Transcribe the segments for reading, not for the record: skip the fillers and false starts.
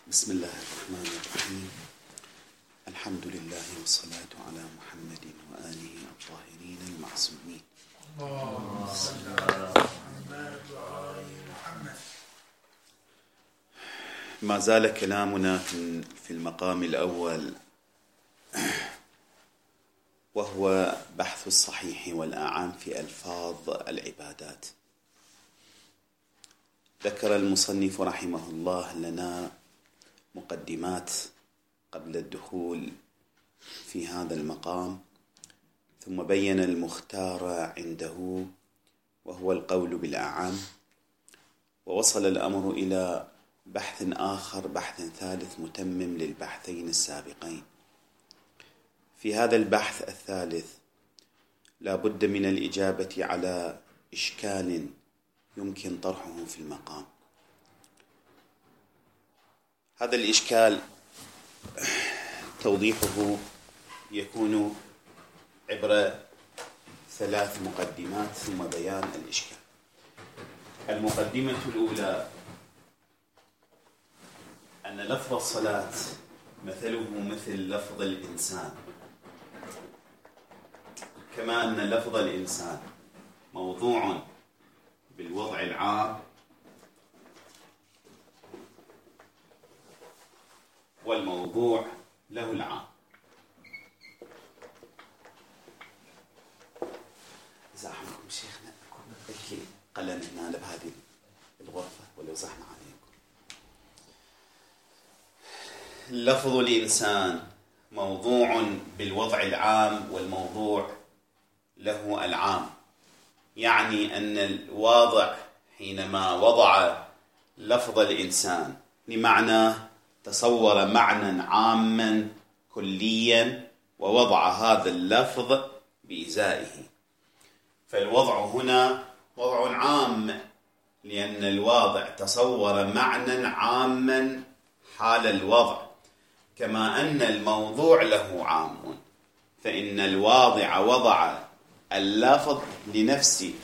بسم الله الرحمن الرحيم. الحمد لله والصلاة على محمد وآله الطاهرين المعصومين. اللهم صل على محمد وآل محمد. ما زال كلامنا في المقام الأول، وهو بحث الصحيح والأعم في ألفاظ العبادات. ذكر المصنف رحمه الله لنا مقدمات قبل الدخول في هذا المقام، ثم بين المختار عنده وهو القول بالأعم، ووصل الأمر إلى بحث آخر، بحث ثالث متمم للبحثين السابقين. في هذا البحث الثالث لا بد من الإجابة على إشكال يمكن طرحه في المقام. هذا الإشكال توضيحه يكون عبر 3 مقدمات ثم بيان الإشكال. المقدمة الأولى أن لفظ الصلاة مثله مثل لفظ الإنسان، كما أن لفظ الإنسان موضوع بالوضع العام والموضوع له العام. زحمكم شيخنا، اكي قلنا هنا بهذه الغرفة ولو زحنا عليكم. لفظ الإنسان موضوع بالوضع العام والموضوع له العام، يعني أن الواضع حينما وضع لفظ الإنسان لمعنى تصور معنى عاما كليا ووضع هذا اللفظ بإزائه، فالوضع هنا وضع عام، لأن الواضع تصور معنى عاما حال الوضع، كما أن الموضوع له عام، فإن الواضع وضع اللفظ لنفسه،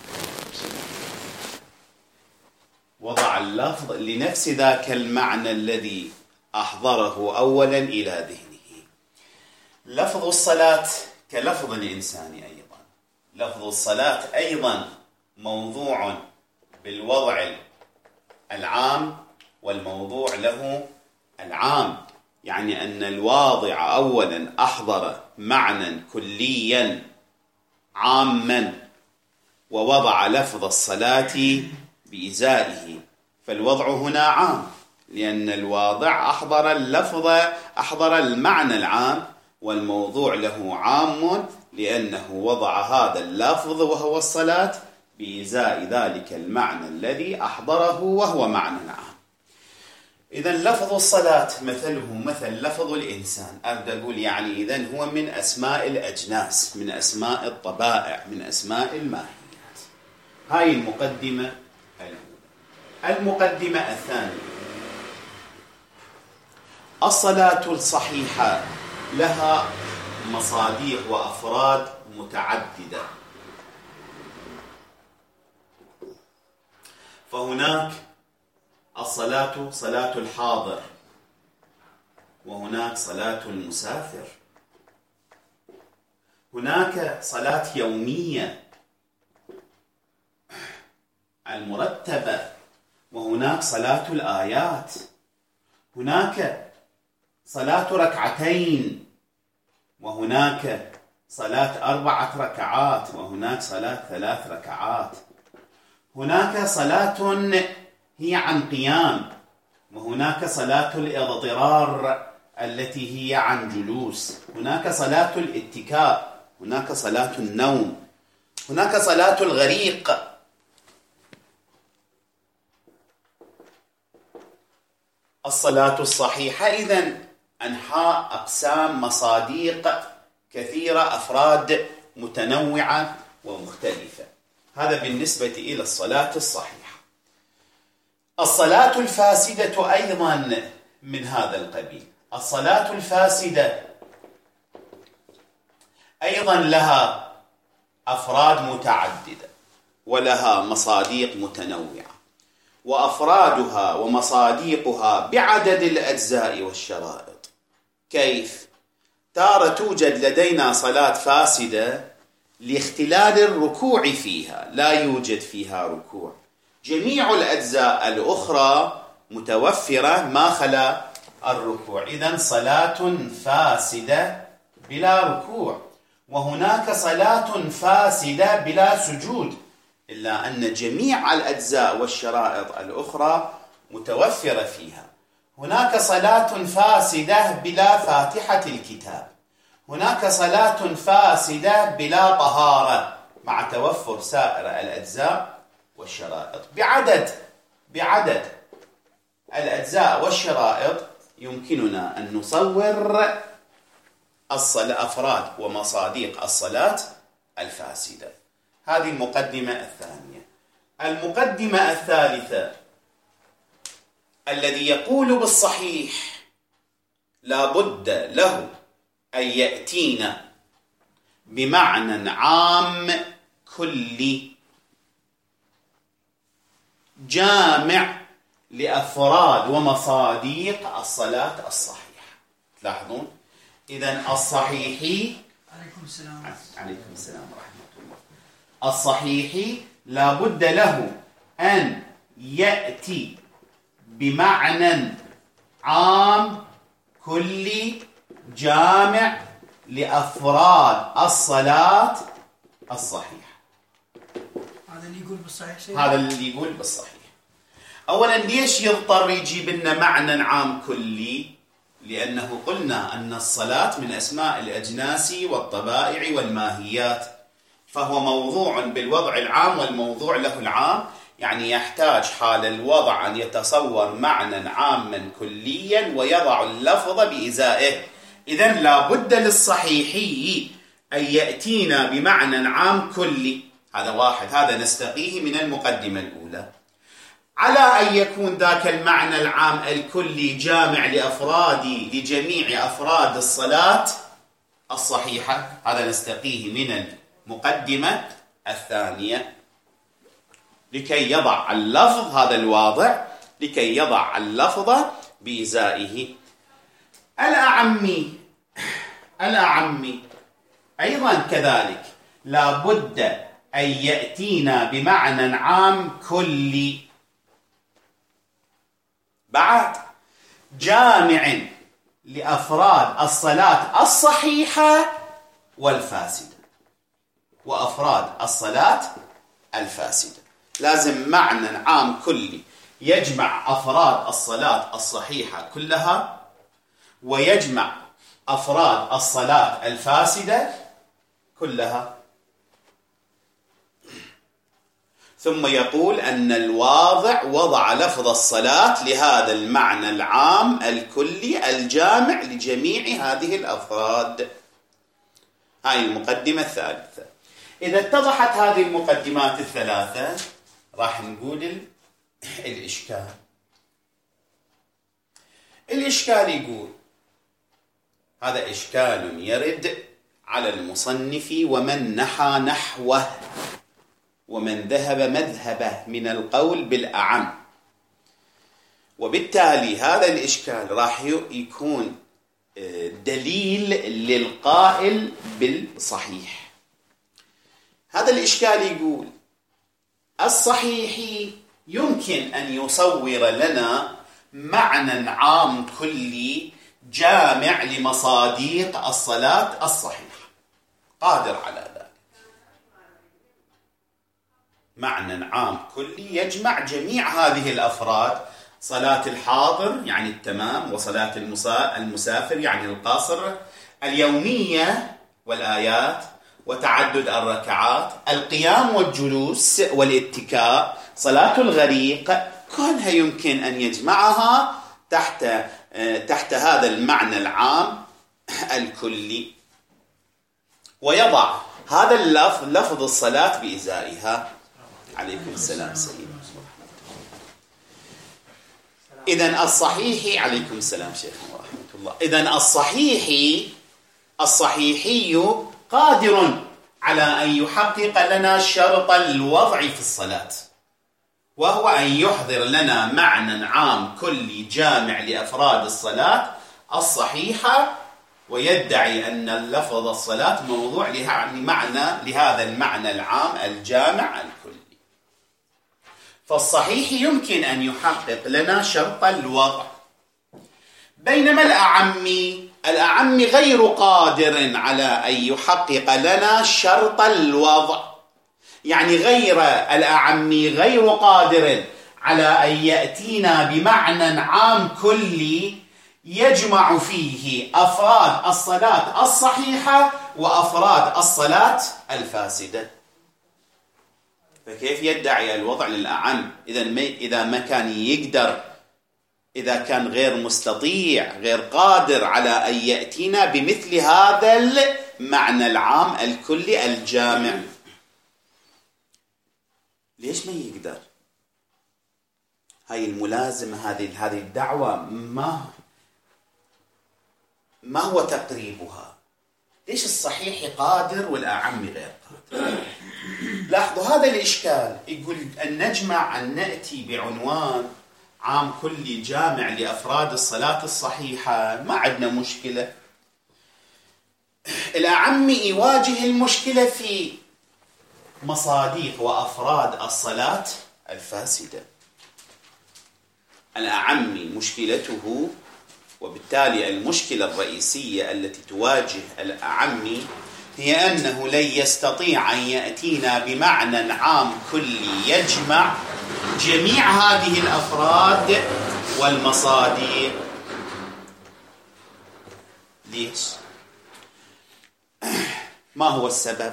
وضع اللفظ لنفس ذاك المعنى الذي أحضره أولا إلى ذهنه. لفظ الصلاة كلفظ الإنسان أيضا، لفظ الصلاة أيضا موضوع بالوضع العام والموضوع له العام، يعني أن الواضع أولا أحضر معنى كليا عاما ووضع لفظ الصلاة بإزائه، فالوضع هنا عام، لأن الواضع أحضر اللفظ، أحضر المعنى العام، والموضوع له عام لأنه وضع هذا اللفظ وهو الصلاة بإزاء ذلك المعنى الذي أحضره وهو معنى عام. إذن لفظ الصلاة مثله مثل لفظ الإنسان، أبدأ أقول يعني إذن هو من أسماء الأجناس، من أسماء الطبائع، من أسماء الماهيات. هاي المقدمة الأولى. المقدمة الثانية، الصلاة الصحيحة لها مصادر وأفراد متعددة، فهناك الصلاة صلاة الحاضر، وهناك صلاة المسافر، هناك صلاة يومية المرتبة، وهناك صلاة الآيات، هناك صلاة ركعتين، وهناك صلاة 4 ركعات، وهناك صلاة 3 ركعات، هناك صلاة هي عن قيام، وهناك صلاة الاضطرار التي هي عن جلوس، هناك صلاة الاتكاء، هناك صلاة النوم، هناك صلاة الغريق. الصلاة الصحيحة إذن أنحاء، أقسام، مصاديق كثيرة، أفراد متنوعة ومختلفة. هذا بالنسبة إلى الصلاة الصحيحة. الصلاة الفاسدة أيضا من هذا القبيل. الصلاة الفاسدة أيضا لها أفراد متعددة ولها مصاديق متنوعة، وأفرادها ومصاديقها بعدد الأجزاء والشرائط. كيف؟ تارة توجد لدينا صلاة فاسدة لاختلال الركوع فيها، لا يوجد فيها ركوع، جميع الأجزاء الأخرى متوفرة ما خلا الركوع، إذن صلاة فاسدة بلا ركوع. وهناك صلاة فاسدة بلا سجود، إلا أن جميع الأجزاء والشرائط الأخرى متوفرة فيها. هناك صلاة فاسدة بلا فاتحة الكتاب، هناك صلاة فاسدة بلا طهارة مع توفر سائر الأجزاء والشرائط. بعدد الأجزاء والشرائط يمكننا أن نصور أفراد ومصاديق الصلاة الفاسدة. هذه المقدمة الثانية. المقدمة الثالثة: الذي يقول بالصحيح لا بد له أن يأتينا بمعنى عام كلي جامع لأفراد ومصاديق الصلاة الصحيحة. تلاحظون؟ إذن الصحيحي عليكم السلام ورحمة الله. الصحيحي لا بد له أن يأتي بمعنى عام كلي جامع لأفراد الصلاة الصحيحة. هذا اللي يقول بالصحيح شيء. هذا اللي يقول بالصحيح. أولا ليش يضطر يجيب لنا معنى عام كلي؟ لأنه قلنا أن الصلاة من أسماء الأجناس والطبائع والماهيات، فهو موضوع بالوضع العام والموضوع له العام، يعني يحتاج حال الوضع أن يتصور معنى عاما كليا ويضع اللفظ بإزائه. إذن لا بد للصحيحي أن يأتينا بمعنى عام كلي. هذا واحد، هذا نستقيه من المقدمة الأولى. على أن يكون ذاك المعنى العام الكلي جامع لجميع أفراد الصلاة الصحيحة، هذا نستقيه من المقدمة الثانية، لكي يضع اللفظ، هذا الواضع، لكي يضع اللفظ بإزائه. الأعمي أيضا كذلك لا بد أن يأتينا بمعنى عام كلي بعد جامع لأفراد الصلاة الصحيحة والفاسدة وأفراد الصلاة الفاسدة. لازم معنى عام كلي يجمع أفراد الصلاة الصحيحة كلها ويجمع أفراد الصلاة الفاسدة كلها. ثم يقول أن الواضع وضع لفظ الصلاة لهذا المعنى العام الكلي الجامع لجميع هذه الأفراد. هاي المقدمة الثالثة. إذا اتضحت هذه المقدمات الثلاثة راح نقول الإشكال يقول هذا إشكال يرد على المصنف ومن نحى نحوه ومن ذهب مذهبه من القول بالأعم، وبالتالي هذا الإشكال راح يكون دليل للقائل بالصحيح. هذا الإشكال يقول الصحيح يمكن أن يصور لنا معنى عام كلي جامع لمصاديق الصلاة الصحيحة، قادر على ذلك. معنى عام كلي يجمع جميع هذه الأفراد: صلاة الحاضر يعني التمام، وصلاة المسافر يعني القاصر، اليومية والآيات، وتعدد الركعات، القيام والجلوس والاتكاء، صلاة الغريق، كلها يمكن أن يجمعها تحت هذا المعنى العام الكلي، ويضع هذا اللفظ لفظ الصلاة بإزائها. عليكم السلام سليم. إذن الصحيح، عليكم السلام شيخنا ورحمة الله. إذن الصحيحي قادر على أن يحقق لنا شرط الوضع في الصلاة، وهو أن يحضر لنا معنى عام كلي جامع لأفراد الصلاة الصحيحة، ويدعي أن لفظ الصلاة موضوع لهذا المعنى العام الجامع الكلي. فالصحيح يمكن أن يحقق لنا شرط الوضع، بينما الأعم غير قادر على أن يحقق لنا شرط الوضع. يعني الأعم غير قادر على أن يأتينا بمعنى عام كلي يجمع فيه أفراد الصلاة الصحيحة وأفراد الصلاة الفاسدة. فكيف يدعي الوضع للأعم إذا ما كان يقدر، إذا كان غير مستطيع غير قادر على أن يأتينا بمثل هذا المعنى العام الكلي الجامع؟ ليش ما يقدر؟ هاي الملازمة، هذه الدعوة ما هو تقريبها؟ ليش الصحيح قادر والأعم غير قادر؟ لاحظوا هذا الإشكال. يقول أن نجمع، أن نأتي بعنوان عام كلي جامع لأفراد الصلاة الصحيحة، ما عندنا مشكلة. الأعم يواجه المشكلة في مصاديق وأفراد الصلاة الفاسدة. الأعم مشكلته، وبالتالي المشكلة الرئيسية التي تواجه الأعم هي أنه لن يستطيع أن يأتينا بمعنى عام كلي يجمع جميع هذه الأفراد والمصادق. ليش؟ ما هو السبب؟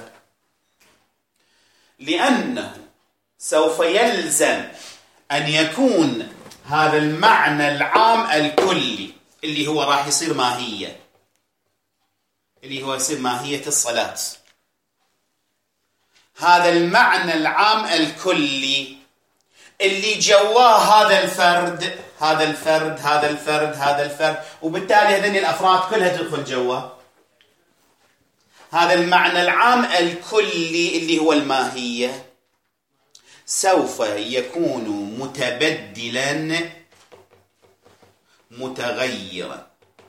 لأنه سوف يلزم أن يكون هذا المعنى العام الكلي اللي هو راح يصير ماهية، اللي هو يصير ماهية الصلاة. هذا المعنى العام الكلي اللي جواه هذا الفرد هذا الفرد هذا الفرد هذا الفرد، وبالتالي هذين الأفراد كلها تدخل جواه. هذا المعنى العام الكلي اللي هو الماهية سوف يكون متبدلا متغيرا.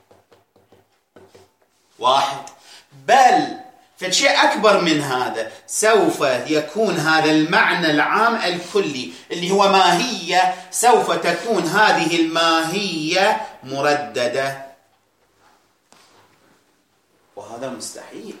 واحد، بل فشيء أكبر من هذا، سوف يكون هذا المعنى العام الكلي اللي هو ماهية، سوف تكون هذه الماهية مرددة، وهذا مستحيل.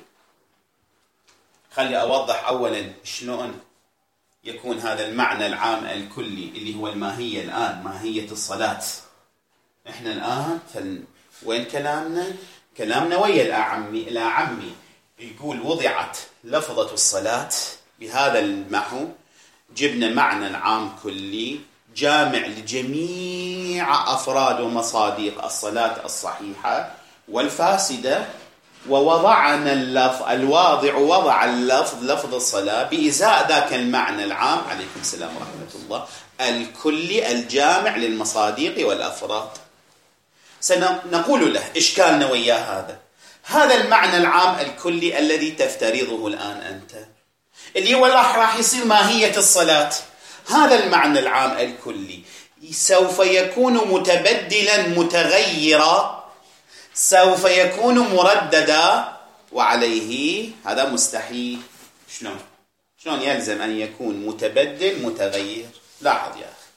خلي أوضح أولا شلون يكون هذا المعنى العام الكلي اللي هو الماهية. الآن ماهية الصلاة، إحنا الآن وين كلامنا ويا الأعمي يقول وضعت لفظة الصلاة بهذا المحو، جبنا معنى عام كلي جامع لجميع أفراد ومصادق الصلاة الصحيحة والفاسدة، ووضعنا الواضع وضع لفظ الصلاة بإزاء ذاك المعنى العام، عليكم السلام ورحمة الله، الكلي الجامع للمصادق والأفراد. سنقول له إشكالنا وياه هذا المعنى العام الكلي الذي تفترضه الآن أنت، اللي هو راح يصير ماهية الصلاة. هذا المعنى العام الكلي سوف يكون متبدلا متغيرا، سوف يكون مرددا، وعليه هذا مستحيل. شلون يلزم أن يكون متبدل متغير؟ لاحظ يا أخي،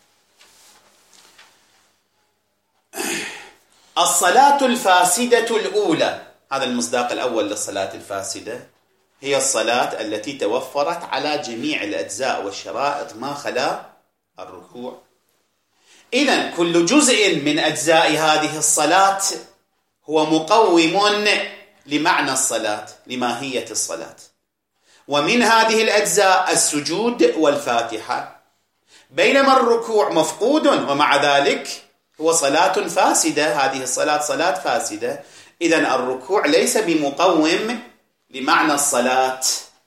الصلاة الفاسدة الأولى، هذا المصداق الأول للصلاة الفاسدة، هي الصلاة التي توفرت على جميع الأجزاء والشرائط ما خلا الركوع. إذن كل جزء من أجزاء هذه الصلاة هو مقوم لمعنى الصلاة، لماهية الصلاة. ومن هذه الأجزاء السجود والفاتحة، بينما الركوع مفقود، ومع ذلك هو صلاة فاسدة. هذه الصلاة صلاة فاسدة. إذن الركوع ليس بمقوم لمعنى الصلاة،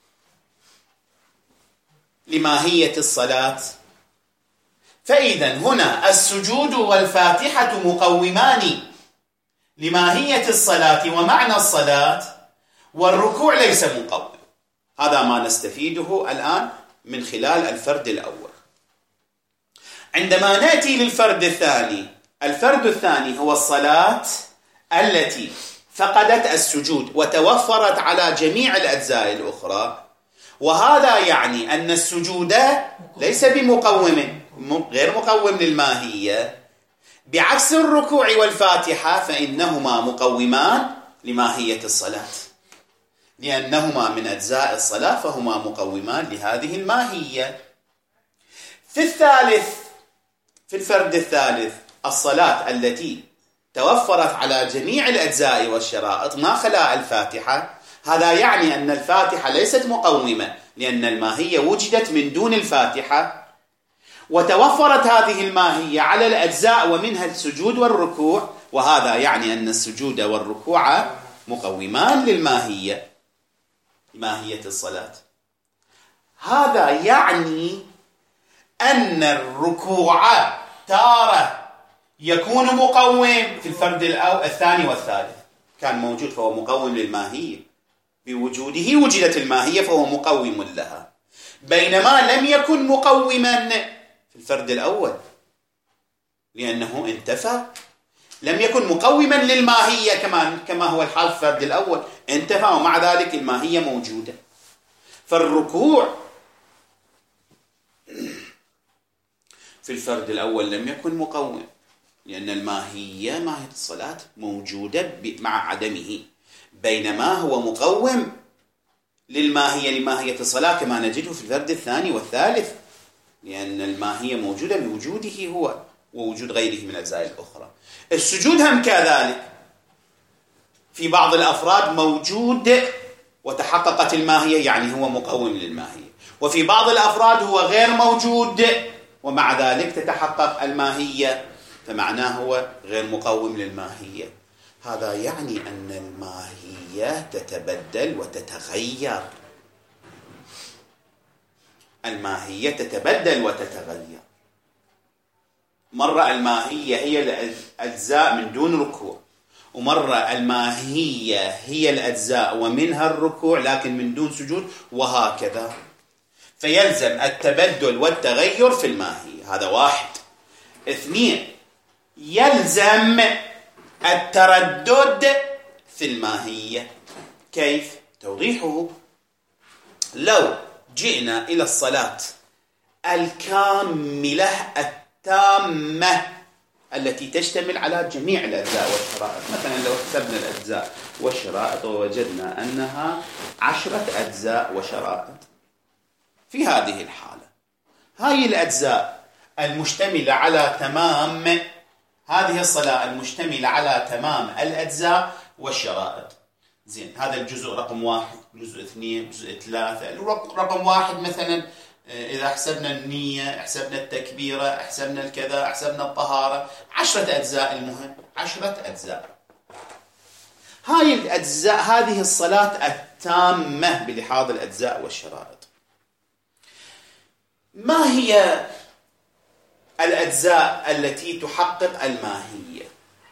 لماهية الصلاة. فإذا هنا السجود والفاتحة مقومان لماهية الصلاة ومعنى الصلاة، والركوع ليس مقوم. هذا ما نستفيده الآن من خلال الفرد الأول. عندما نأتي للفرد الثاني، الفرد الثاني هو الصلاة التي فقدت السجود وتوفرت على جميع الأجزاء الأخرى، وهذا يعني أن السجود ليس بمقوم، غير مقوم للماهية، بعكس الركوع والفاتحة فإنهما مقومان لماهية الصلاة، لأنهما من أجزاء الصلاة فهما مقومان لهذه الماهية. في الفرد الثالث الصلاة التي توفرت على جميع الأجزاء والشرائط ما خلا الفاتحة، هذا يعني أن الفاتحة ليست مقومة، لأن الماهية وجدت من دون الفاتحة، وتوفرت هذه الماهية على الأجزاء ومنها السجود والركوع، وهذا يعني أن السجود والركوع مقومان للماهية، ماهية الصلاة. هذا يعني أن الركوع تارة يكون مقوم في الفرد الثاني والثالث، كان موجود فهو مقوم للماهية، بوجوده وجدت الماهية فهو مقوم لها، بينما لم يكن مقوما في الفرد الأول لأنه انتفى، لم يكن مقوما للماهية كما هو الحال في الفرد الأول، انتفى ومع ذلك الماهية موجودة. فالركوع في الفرد الأول لم يكن مقوم، لأن الماهية ماهية الصلاة موجودة مع عدمه، بينما هو مقوم لماهية الصلاة كما نجده في الفرد الثاني والثالث، لأن الماهية موجودة بوجوده هو ووجود غيره من الأجزاء الأخرى. السجود هم كذلك، في بعض الأفراد موجود وتحققت الماهية، يعني هو مقوم للماهية، وفي بعض الأفراد هو غير موجود ومع ذلك تتحقق الماهية، فمعناه هو غير مقوم للماهية. هذا يعني أن الماهية تتبدل وتتغير، الماهية تتبدل وتتغير. مرة الماهية هي الأجزاء من دون ركوع، ومرة الماهية هي الأجزاء ومنها الركوع لكن من دون سجود، وهكذا. فيلزم التبدل والتغير في الماهية، هذا واحد. اثنين، يلزم التردد في الماهية. كيف؟ توضيحه: لو جئنا إلى الصلاة الكاملة التامة التي تشتمل على جميع الأجزاء والشرائط، مثلا لو حسبنا الأجزاء والشرائط ووجدنا أنها 10 أجزاء وشرائط، في هذه الحالة هذه الأجزاء المشتملة على تمام هذه الصلاة المشتملة على تمام الأجزاء والشرائط. زين، هذا الجزء رقم 1، جزء 2، جزء 3. رقم 1 مثلا إذا حسبنا النية، حسبنا التكبيرة، حسبنا الكذا، حسبنا الطهارة، 10 أجزاء، المهم 10 أجزاء. هاي الأجزاء، هذه الصلاة التامة بلحاظ الأجزاء والشرائط. ما هي الأجزاء التي تحقق الماهية؟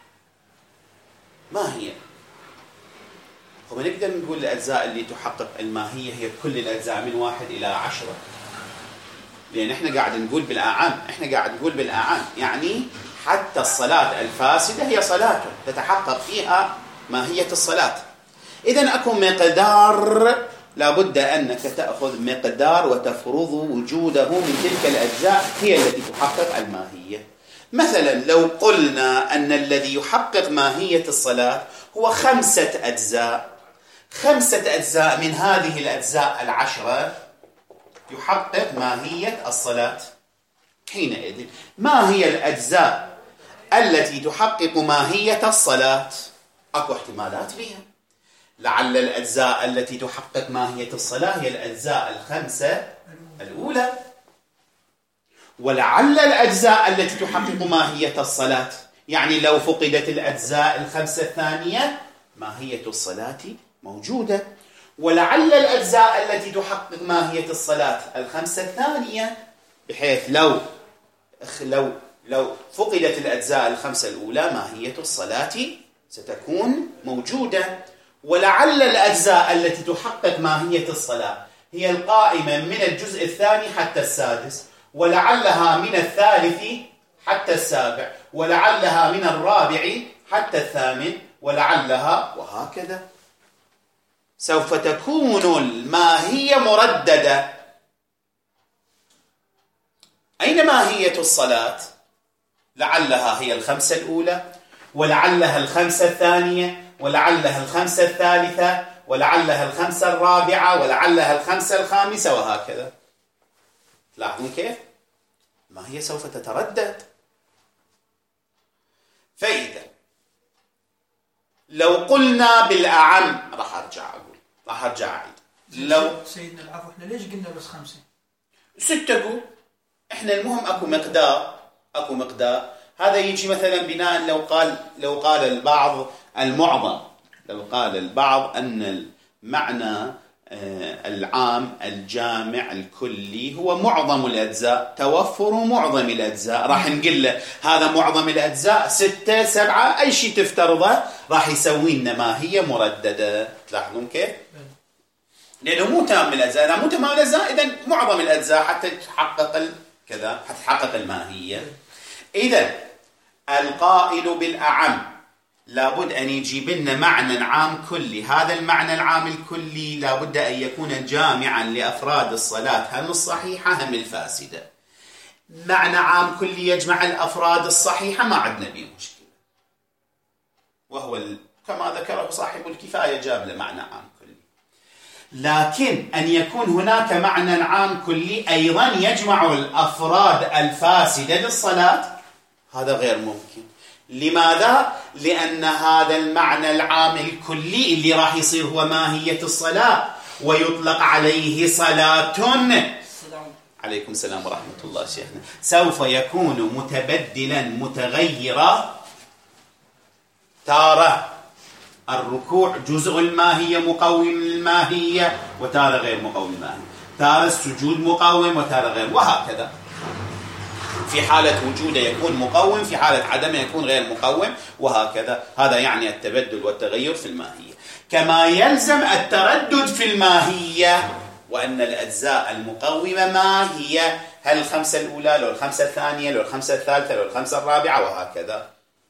ما هي؟ هو نقدر نقول الأجزاء اللي تحقق الماهية هي كل الأجزاء من 1 إلى 10، لأن إحنا قاعد نقول بالأعام، يعني حتى الصلاة الفاسدة هي صلاة تتحقق فيها ماهية الصلاة. إذن أكو مقدار لابد أنك تأخذ مقدار وتفرض وجوده من تلك الأجزاء هي التي تحقق الماهية. مثلا لو قلنا أن الذي يحقق ماهية الصلاة هو 5 أجزاء، 5 أجزاء من هذه الأجزاء 10 يحقق ماهية الصلاة. حينئذ ما هي الأجزاء التي تحقق ماهية الصلاة؟ أكو احتمالات بها. لعل الأجزاء التي تحقق ماهية الصلاة هي الأجزاء 5 الأولى، ولعل الأجزاء التي تحقق ماهية الصلاة، يعني لو فقدت الأجزاء 5 الثانية ماهية الصلاة موجودة، ولعل الأجزاء التي تحقق ماهية الصلاة 5 الثانية، بحيث لو فقدت الأجزاء 5 الأولى ماهية الصلاة ستكون موجودة، ولعل الأجزاء التي تحقق ماهية الصلاة هي القائمة من الجزء الثاني حتى السادس، ولعلها من الثالث حتى السابع، ولعلها من الرابع حتى الثامن، ولعلها وهكذا. سوف تكون الماهية مرددة. أين ماهية الصلاة؟ لعلها هي الخمسة الأولى، ولعلها الخمسة الثانية، ولعلها الخمسة الثالثة، ولعلها الخمسة الرابعة، ولعلها الخمسة الخامسة، وهكذا. لاحظون كيف؟ ما هي سوف تتردد. فإذا لو قلنا بالأعم، راح أرجع أعيد. لو سيدنا العفو، احنا ليش قلنا بس 5؟ 6 قول. احنا المهم اكو مقدار. هذا يجي مثلا بناء لو قال البعض المعظم، لو قال البعض أن المعنى العام الجامع الكلي هو معظم الأجزاء، توفر معظم الأجزاء، راح نقول له هذا معظم الأجزاء 6 7 أي شيء تفترضه راح يسوي لنا ماهية مرددة. تلاحظون كيف؟ لأنه مو تام الأجزاء، إذا مو تمام الأجزاء إذا معظم الأجزاء حتى تحقق كذا، حتى تحقق الماهية. إذا القائل بالأعم لابد أن يجيب لنا معنى عام كلي. هذا المعنى العام الكلي لابد أن يكون جامعا لأفراد الصلاة، هم الصحيحة هم الفاسدة. معنى عام كلي يجمع الأفراد الصحيحة ما عندنا به مشكلة، وهو كما ذكره صاحب الكفاية جاب له معنى عام كلي. لكن أن يكون هناك معنى عام كلي أيضا يجمع الأفراد الفاسدة للصلاة، هذا غير ممكن. لماذا؟ لأن هذا المعنى العام الكلي اللي راح يصير هو ماهية الصلاة ويطلق عليه صلاة. عليكم السلام ورحمة الله شيخنا. سوف يكون متبدلا متغيرا. تارة الركوع جزء الماهية مقوم للماهية، وتارة غير مقوم للماهية. تارة السجود مقوم وتارة غير، وهكذا. في حالة وجوده يكون مقوم، في حالة عدمه يكون غير مقوم، وهكذا. هذا يعني التبدل والتغير في الماهية. كما يلزم التردد في الماهية، وأن الأجزاء المقومة ما هي؟ هل الخمسة الأولى لو الخمسة الثانية لو الخمسة الثالثة لو الخمسة الرابعة، وهكذا.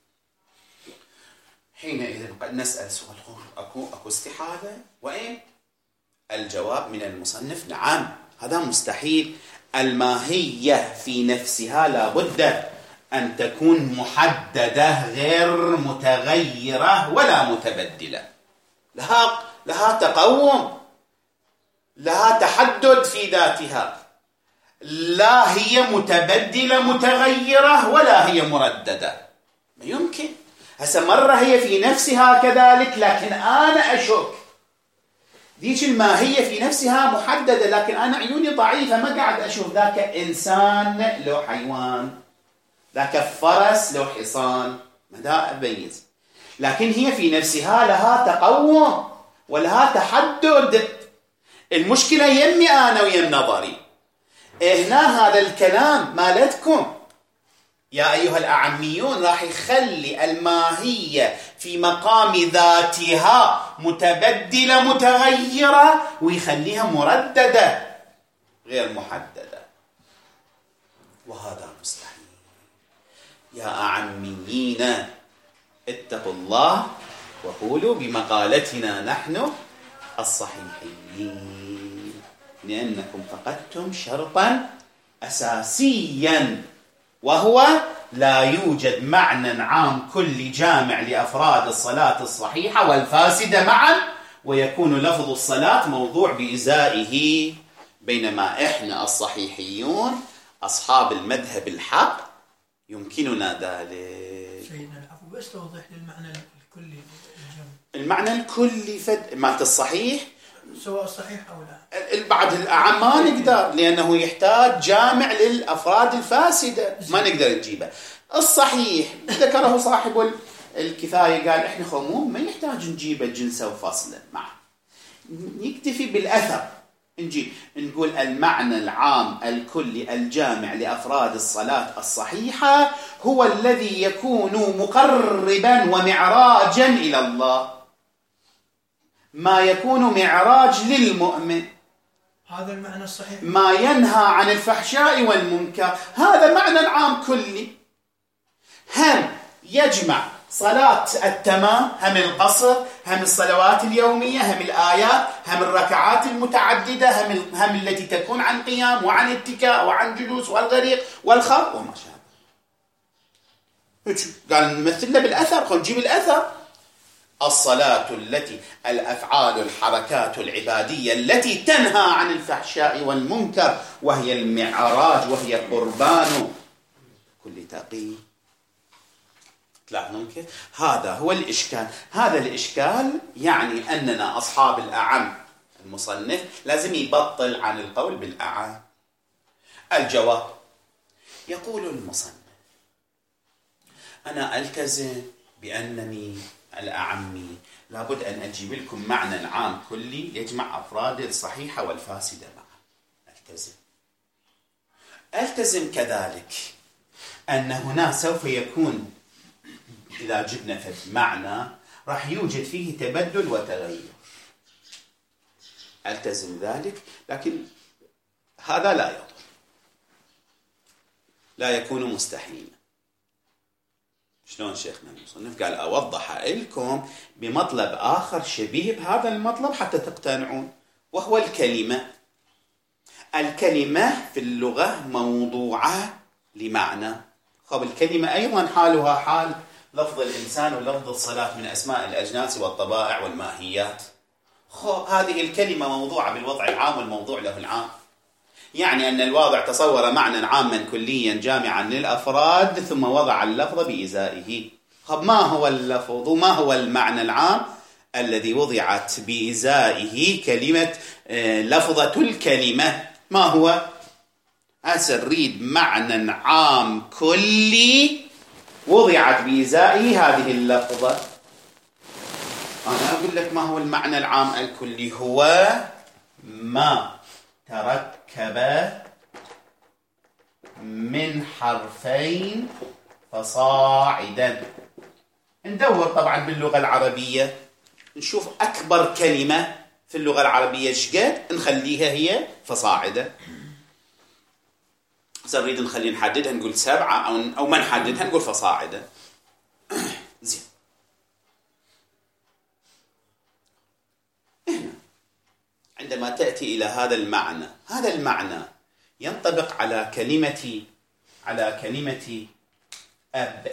حينئذ قد نسأل سؤال، أكو استحالة؟ وإن الجواب من المصنف نعم، هذا مستحيل. الماهية في نفسها لابد أن تكون محددة غير متغيرة ولا متبدلة، لها تقوم، لها تحدد في ذاتها، لا هي متبدلة متغيرة ولا هي مرددة. ما يمكن. هسه مرة هي في نفسها كذلك، لكن أنا أشك ذيك الماهية في نفسها محددة، لكن أنا عيوني ضعيفة ما قاعد أشوف ذاك إنسان لو حيوان، ذاك فرس لو حصان، ما دا أميز. لكن هي في نفسها لها تقوم ولها تحدد. المشكلة يمي أنا ويم نظري. هنا هذا الكلام مالتكم يا أيها الأعميون راح يخلي الماهية في مقام ذاتها متبدلة متغيرة، ويخليها مرددة غير محددة، وهذا مستحيل. يا أعميين اتقوا الله وقولوا بمقالتنا نحن الصحيحين، لأنكم فقدتم شرطا أساسيا، وهو لا يوجد معنى عام كلي جامع لأفراد الصلاة الصحيحة والفاسدة معا، ويكون لفظ الصلاة موضوع بإزائه، بينما إحنا الصحيحيون أصحاب المذهب الحق يمكننا ذلك. سيدنا العفو، بس توضح لي المعنى الكلي الجامع. المعنى الكلي مالت الصحيح سواء صحيح أو لا. بعد الأعم ما نقدر، لأنه يحتاج جامع للأفراد الفاسدة، ما نقدر نجيبه. الصحيح ذكره صاحب الكفاية، قال إحنا خموم ما يحتاج نجيبه جنسه وفصله معه، نكتفي بالأثر. نقول المعنى العام الكلي الجامع لأفراد الصلاة الصحيحة هو الذي يكون مقربا ومعراجا إلى الله، ما يكون معراج للمؤمن، هذا المعنى الصحيح. ما ينهى عن الفحشاء والمنكر هذا معنى عام كلي، هم يجمع صلاة التمام، هم القصر، هم الصلوات اليومية، هم الآيات، هم الركعات المتعددة، هم التي تكون عن قيام وعن اتكاء وعن جلوس والغريق والخط وما شابه. قال نمثل له بالأثر، خل نجيب الأثر. الصلاة التي الأفعال الحركات العبادية التي تنهى عن الفحشاء والمنكر، وهي المعراج وهي قربان كل تقي. تلاحظون كيف؟ هذا هو الإشكال. هذا الإشكال يعني أننا أصحاب الأعم المصنف لازم يبطل عن القول بالأعم. الجواب، يقول المصنف: أنا ألتزم بأنني الأعمي لابد أن أجيب لكم معنى عام كلي يجمع أفراد الصحيحة والفاسدة معا. ألتزم كذلك أن هنا سوف يكون إذا جبنا في معنى راح يوجد فيه تبدل وتغير. ألتزم ذلك، لكن هذا لا يضر، لا يكون مستحيلا. شلون شيخنا المصنف قال أوضح لكم بمطلب آخر شبيه بهذا المطلب حتى تقتنعون، وهو الكلمة. الكلمة في اللغة موضوعة لمعنى. خب الكلمة أيضا حالها حال لفظ الإنسان ولفظ الصلاة من أسماء الأجناس والطبائع والماهيات. خب هذه الكلمة موضوعة بالوضع العام والموضوع له العام، يعني أن الواضع تصور معنى عاما كليا جامعا للأفراد ثم وضع اللفظ بإزائه. خب ما هو اللفظ؟ ما هو المعنى العام الذي وضعت بإزائه كلمة لفظة الكلمة؟ ما هو؟ أسريد معنى عام كلي وضعت بإزائه هذه اللفظة. أنا أقول لك ما هو المعنى العام الكلي. هو ما تركب من حرفين فصاعدا. ندور طبعا باللغة العربية نشوف أكبر كلمة في اللغة العربية شقد نخليها هي فصاعدا. نريد نخلي نحددها نقول 7 أو ما نحددها نقول فصاعدا. زين، هنا عندما تأتي إلى هذا المعنى، هذا المعنى ينطبق على كلمة أب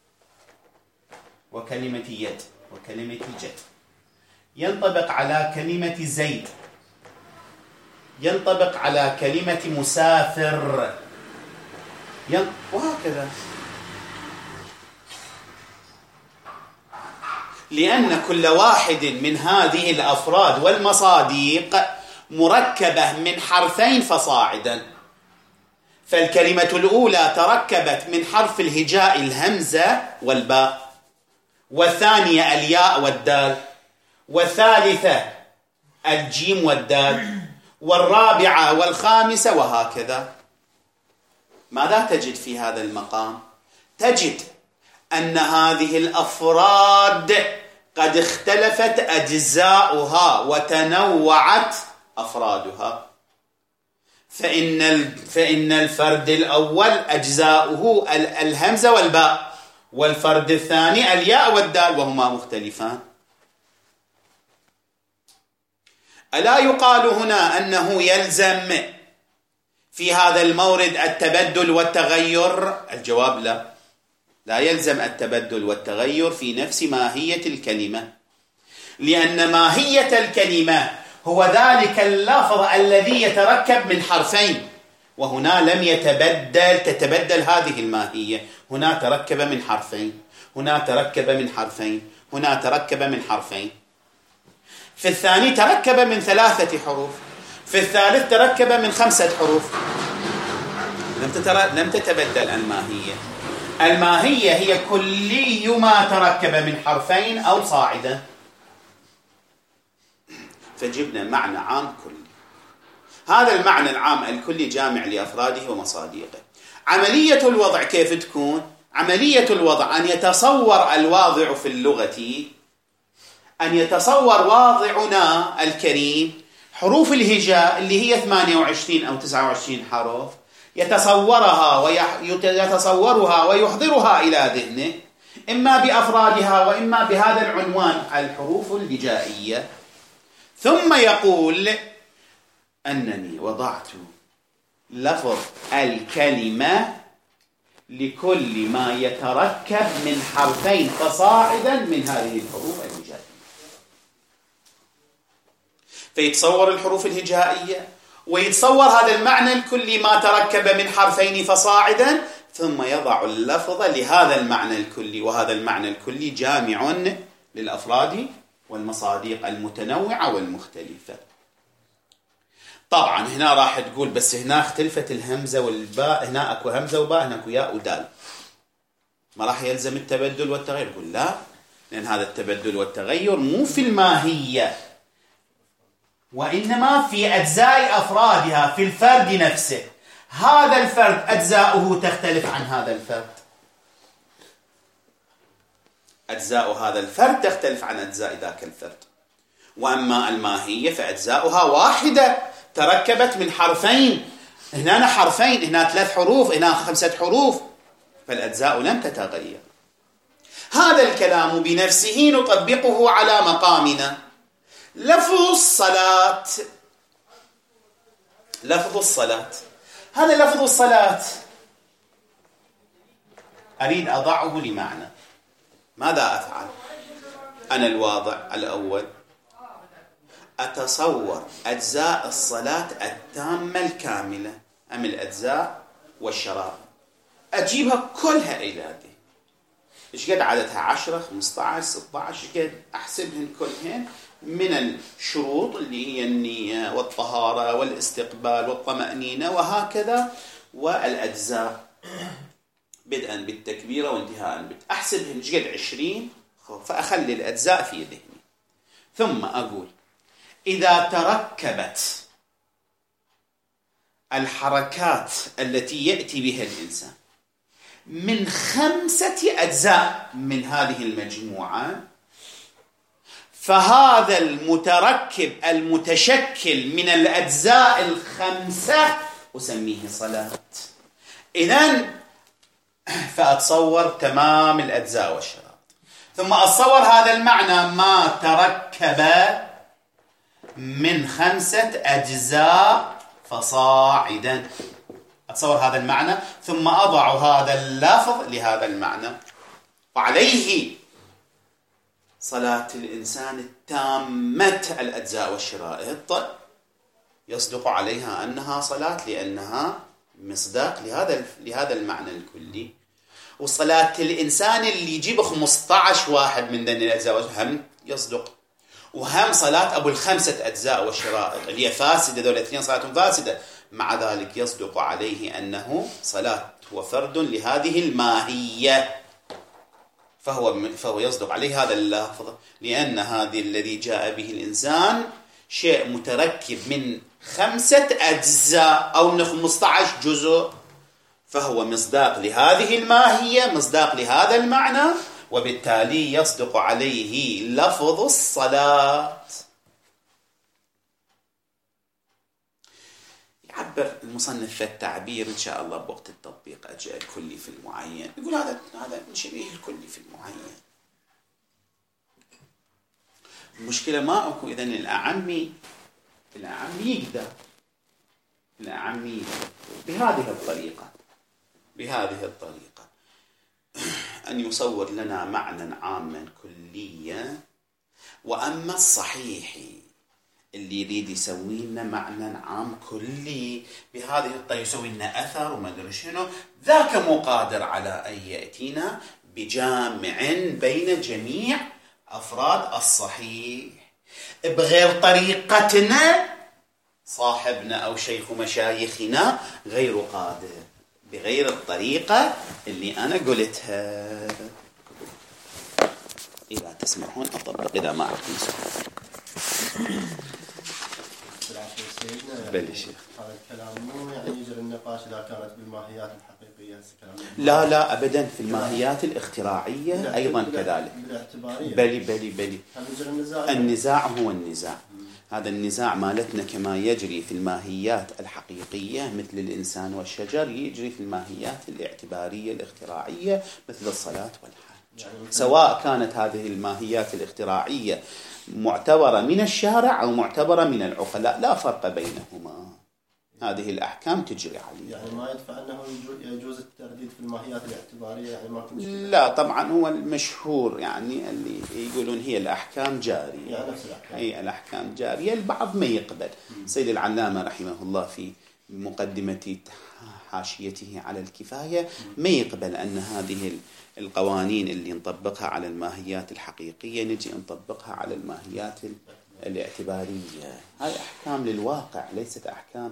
وكلمة يد وكلمة جد، ينطبق على كلمة زيد، ينطبق على كلمة مسافر، وهكذا. لأن كل واحد من هذه الأفراد والمصاديق مركبة من حرفين فصاعدا. فالكلمة الأولى تركبت من حرف الهجاء الهمزة والباء، والثانية الياء والدال، والثالثة الجيم والدال، والرابعة والخامسة وهكذا. ماذا تجد في هذا المقام؟ تجد أن هذه الأفراد قد اختلفت أجزاؤها وتنوعت أفرادها. فإن الفرد الأول أجزاؤه الهمزة والباء، والفرد الثاني الياء والدال، وهما مختلفان. ألا يقال هنا أنه يلزم في هذا المورد التبدل والتغير؟ الجواب لا، لا يلزم التبدل والتغير في نفس ماهية الكلمة، لأن ماهية الكلمة هو ذلك اللفظ الذي يتركب من حرفين، وهنا لم تتبدل هذه الماهية. هنا تركب من حرفين، هنا تركب من حرفين، هنا تركب من حرفين. في الثاني تركب من 3 حروف، في الثالث تركب من 5 حروف. لم تتبدل الماهية. الماهية هي كلي ما تركب من حرفين أو صاعدا. فجبنا معنى عام كلي. هذا المعنى العام الكلي جامع لأفراده ومصاديقه. عملية الوضع كيف تكون؟ عملية الوضع أن يتصور الواضع في اللغة، أن يتصور واضعنا الكريم حروف الهجاء اللي هي 28 أو 29 حرف يتصورها ويحضرها إلى ذهنه إما بأفرادها وإما بهذا العنوان الحروف الهجائية، ثم يقول أنني وضعت لفظ الكلمة لكل ما يتركب من حرفين فصاعدا من هذه الحروف الهجائية. فيتصور الحروف الهجائية ويتصور هذا المعنى الكلي ما تركب من حرفين فصاعدا، ثم يضع اللفظ لهذا المعنى الكلي، وهذا المعنى الكلي جامع للأفراد والمصادق المتنوعة والمختلفة. طبعا هنا راح تقول بس هنا اختلفت الهمزة والباء، هنا اكو همزة وباء، هنا اكو ياء ودال، ما راح يلزم التبدل والتغير. يقول لا، لأن هذا التبدل والتغير مو في الماهية وإنما في أجزاء أفرادها، في الفرد نفسه. هذا الفرد أجزاؤه تختلف عن هذا الفرد، أجزاء هذا الفرد تختلف عن أجزاء ذاك الفرد. وأما الماهية فأجزاؤها واحدة تركبت من حرفين، هنا حرفين، هنا 3 حروف، هنا 5 حروف، فالأجزاء لم تتغير. هذا الكلام بنفسه نطبقه على مقامنا. لفظ الصلاة، لفظ الصلاة، هذا لفظ الصلاة أريد أضعه لمعنى. ماذا أفعل؟ أنا الواضع الأول أتصور أجزاء الصلاة التامة الكاملة أم الأجزاء والشراب، أجيبها كلها إلى ذهني. إيش قد عددها؟ 10 15 16 قد أحسبهن كلهن من الشروط اللي هي النية والطهارة والاستقبال والطمأنينة وهكذا، والأجزاء بدءا بالتكبيرة وانتهاء أحسبهن إيش قد 20، فأخلي الأجزاء في ذهني. ثم أقول إذا تركبت الحركات التي يأتي بها الإنسان من 5 أجزاء من هذه المجموعة، فهذا المتركب المتشكل من الأجزاء ال5 أسميه صلاة. إذن فأتصور تمام الأجزاء والشرائط، ثم أتصور هذا المعنى ما تركب من 5 أجزاء فصاعدا، أتصور هذا المعنى ثم أضع هذا اللفظ لهذا المعنى. وعليه صلاة الإنسان التامة الأجزاء والشرائط يصدق عليها أنها صلاة، لأنها مصداق لهذا المعنى الكلي. وصلاة الإنسان اللي يجيب 15 واحد من ذني الأجزاء هم يصدق، وهم صلاة أبو ال5 أجزاء والشرائط اللي هي فاسدة، ذول 2 صلاتهم فاسدة، مع ذلك يصدق عليه أنه صلاة وفرد لهذه الماهية، فهو يصدق عليه هذا اللفظ، لأن هذه الذي جاء به الإنسان شيء متركب من 5 أجزاء أو من 15 جزء، فهو مصداق لهذه الماهية، مصداق لهذا المعنى، وبالتالي يصدق عليه لفظ الصلاة. يعبر المصنف في التعبير إن شاء الله بوقت التطبيق أجاء الكلي في المعين، يقول هذا من شبيه الكلي في المعين. المشكلة ما أكو. إذن الأعمي يقدر بهذه الطريقة أن يصور لنا معنى عاما كليا. وأما الصحيح اللي يريد يسوي لنا معنى عام كلي بهذه الطريقة، يسوي لنا أثر وما أدري شنو، ذاك مو قادر على أن يأتينا بجامع بين جميع أفراد الصحيح بغير طريقتنا. صاحبنا أو شيخ مشايخنا غير قادر بغير الطريقة اللي أنا قلتها. إذا تسمحون أطبق إذا ما أعطي سؤال. بلي شيخ. هذا الكلام مو يعني يجري النقاش إذا كانت بالماهيات الحقيقية. لا أبدا، في الماهيات الاختراعية أيضا كذلك. بالاعتبارية. بلي. النزاع هو النزاع. هذا النزاع مالتنا كما يجري في الماهيات الحقيقية مثل الإنسان والشجر يجري في الماهيات الاعتبارية الاختراعية مثل الصلاة والحج. سواء كانت هذه الماهيات الاختراعية معتبرة من الشارع أو معتبرة من العقلاء لا فرق بينهما، هذه الأحكام تجري عليها. يعني ما يدفع أنه يجوز الترديد في الماهيات الاعتبارية، يعني ما مشكلة. لا طبعا هو المشهور يعني اللي يقولون هي الأحكام جارية، يعني نفس الأحكام. هي الأحكام جارية. البعض ما يقبل. سيد العلامة رحمه الله في مقدمة حاشيته على الكفاية ما يقبل أن هذه القوانين اللي نطبقها على الماهيات الحقيقية نجي نطبقها على الماهيات الاعتبارية. هاي أحكام للواقع ليست أحكام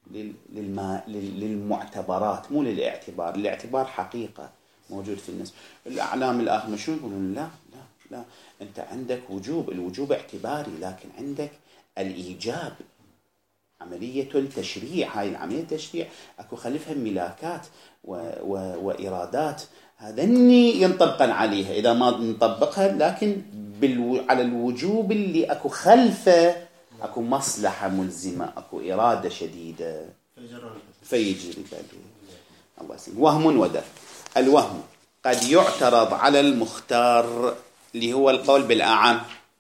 للمعتبرات، مو للاعتبار. الاعتبار حقيقة موجود في الناس. الأعلام الآخر شو يقولون؟ لا لا لا، أنت عندك وجوب، الوجوب اعتباري، لكن عندك الإيجاب عملية التشريع. هاي العملية التشريع أكو خلفها ملاكات وإرادات، هذني ينطبقن عليها إذا ما نطبقها، لكن على الوجوب اللي أكو خلفه أكو مصلحة ملزمة، أكو إرادة شديدة فيجري الله يسلمك. وهم ودر. الوهم قد يعترض على المختار اللي هو القول بالأعم،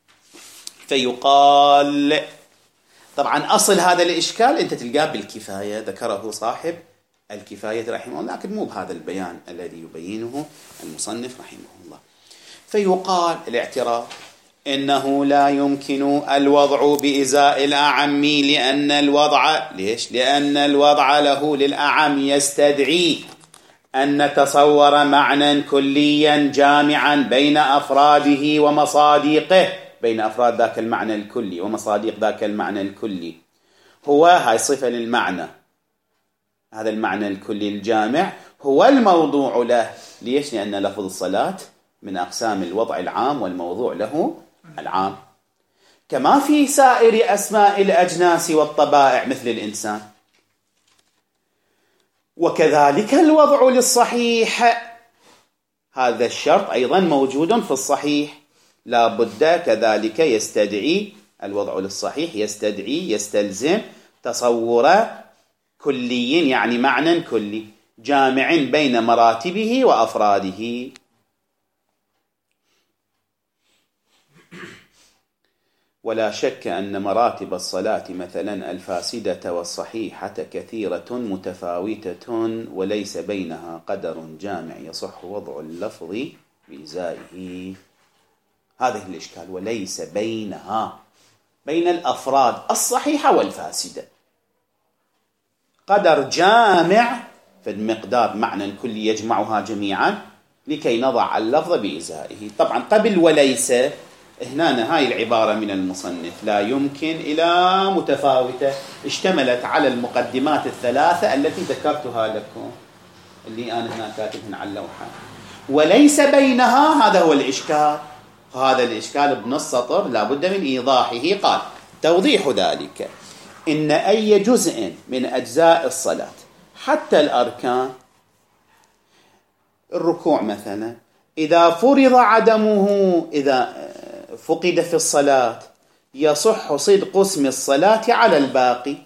فيقال طبعا أصل هذا الإشكال أنت تلقاه بالكفاية، ذكره صاحب الكفاية رحمه الله، لكن مو بهذا البيان الذي يبينه المصنف رحمه الله. فيقال الاعتراض إنه لا يمكن الوضع بإزاء الأعم لأن الوضع ليش؟ لأن الوضع له للأعم يستدعي أن نتصور معنى كليا جامعا بين أفراده ومصادقه، بين أفراد ذاك المعنى الكلي ومصادق ذاك المعنى الكلي. هو هاي صفة للمعنى، هذا المعنى الكلي الجامع هو الموضوع له. ليش؟ لأن لفظ الصلاة من أقسام الوضع العام والموضوع له العام، كما في سائر أسماء الأجناس والطبائع مثل الإنسان. وكذلك الوضع للصحيح، هذا الشرط أيضا موجود في الصحيح، لا بد كذلك يستدعي الوضع للصحيح يستلزم تصور كلي، يعني معنى كلي جامع بين مراتبه وأفراده. ولا شك أن مراتب الصلاة مثلا الفاسدة والصحيحة كثيرة متفاوتة، وليس بينها قدر جامع يصح وضع اللفظ بإزائه. هذه الإشكال، وليس بينها، بين الأفراد الصحيحة والفاسدة قدر جامع في المقدار، معنى كلي يجمعها جميعا لكي نضع اللفظ بإزائه. طبعا قبل وليس هنا هاي العبارة من المصنف لا يمكن إلى متفاوتة، اشتملت على المقدمات الثلاثة التي ذكرتها لكم اللي أنا هنا كاتبهن على اللوحة. وليس بينها، هذا هو الإشكال. هذا الإشكال بنص سطر لا بد من إيضاحه. قال توضيح ذلك إن أي جزء من أجزاء الصلاة حتى الأركان، الركوع مثلا، إذا فرض عدمه، إذا فقد في الصلاة، يصح صدق اسم الصلاة على الباقي.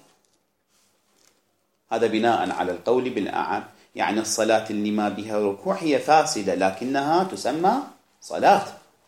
هذا بناء على القول بالأعم، يعني الصلاة اللي ما بها ركوع هي فاسدة لكنها تسمى صلاة،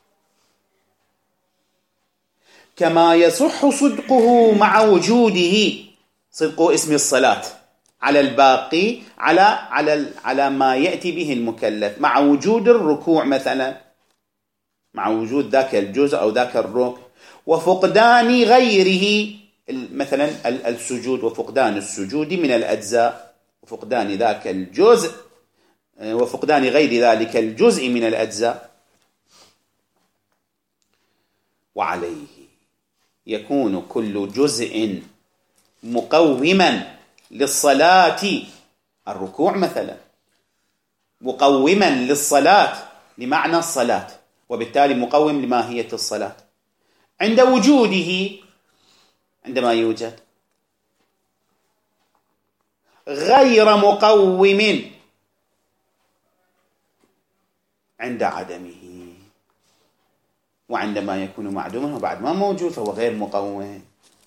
كما يصح صدقه مع وجوده، صدق اسم الصلاة على الباقي على ما يأتي به المكلف مع وجود الركوع مثلا، مع وجود ذاك الجزء أو ذاك الركن، وفقدان غيره مثلا السجود، وفقدان السجود من الأجزاء، وفقدان ذاك الجزء، وفقدان غير ذلك الجزء من الأجزاء. وعليه يكون كل جزء مقوما للصلاة، الركوع مثلا مقوما للصلاة لمعنى الصلاة، وبالتالي مقوم لماهية الصلاة عند وجوده، عندما يوجد، غير مقوم عند عدمه. وعندما يكون معدوما وبعد ما موجود فهو غير مقوم.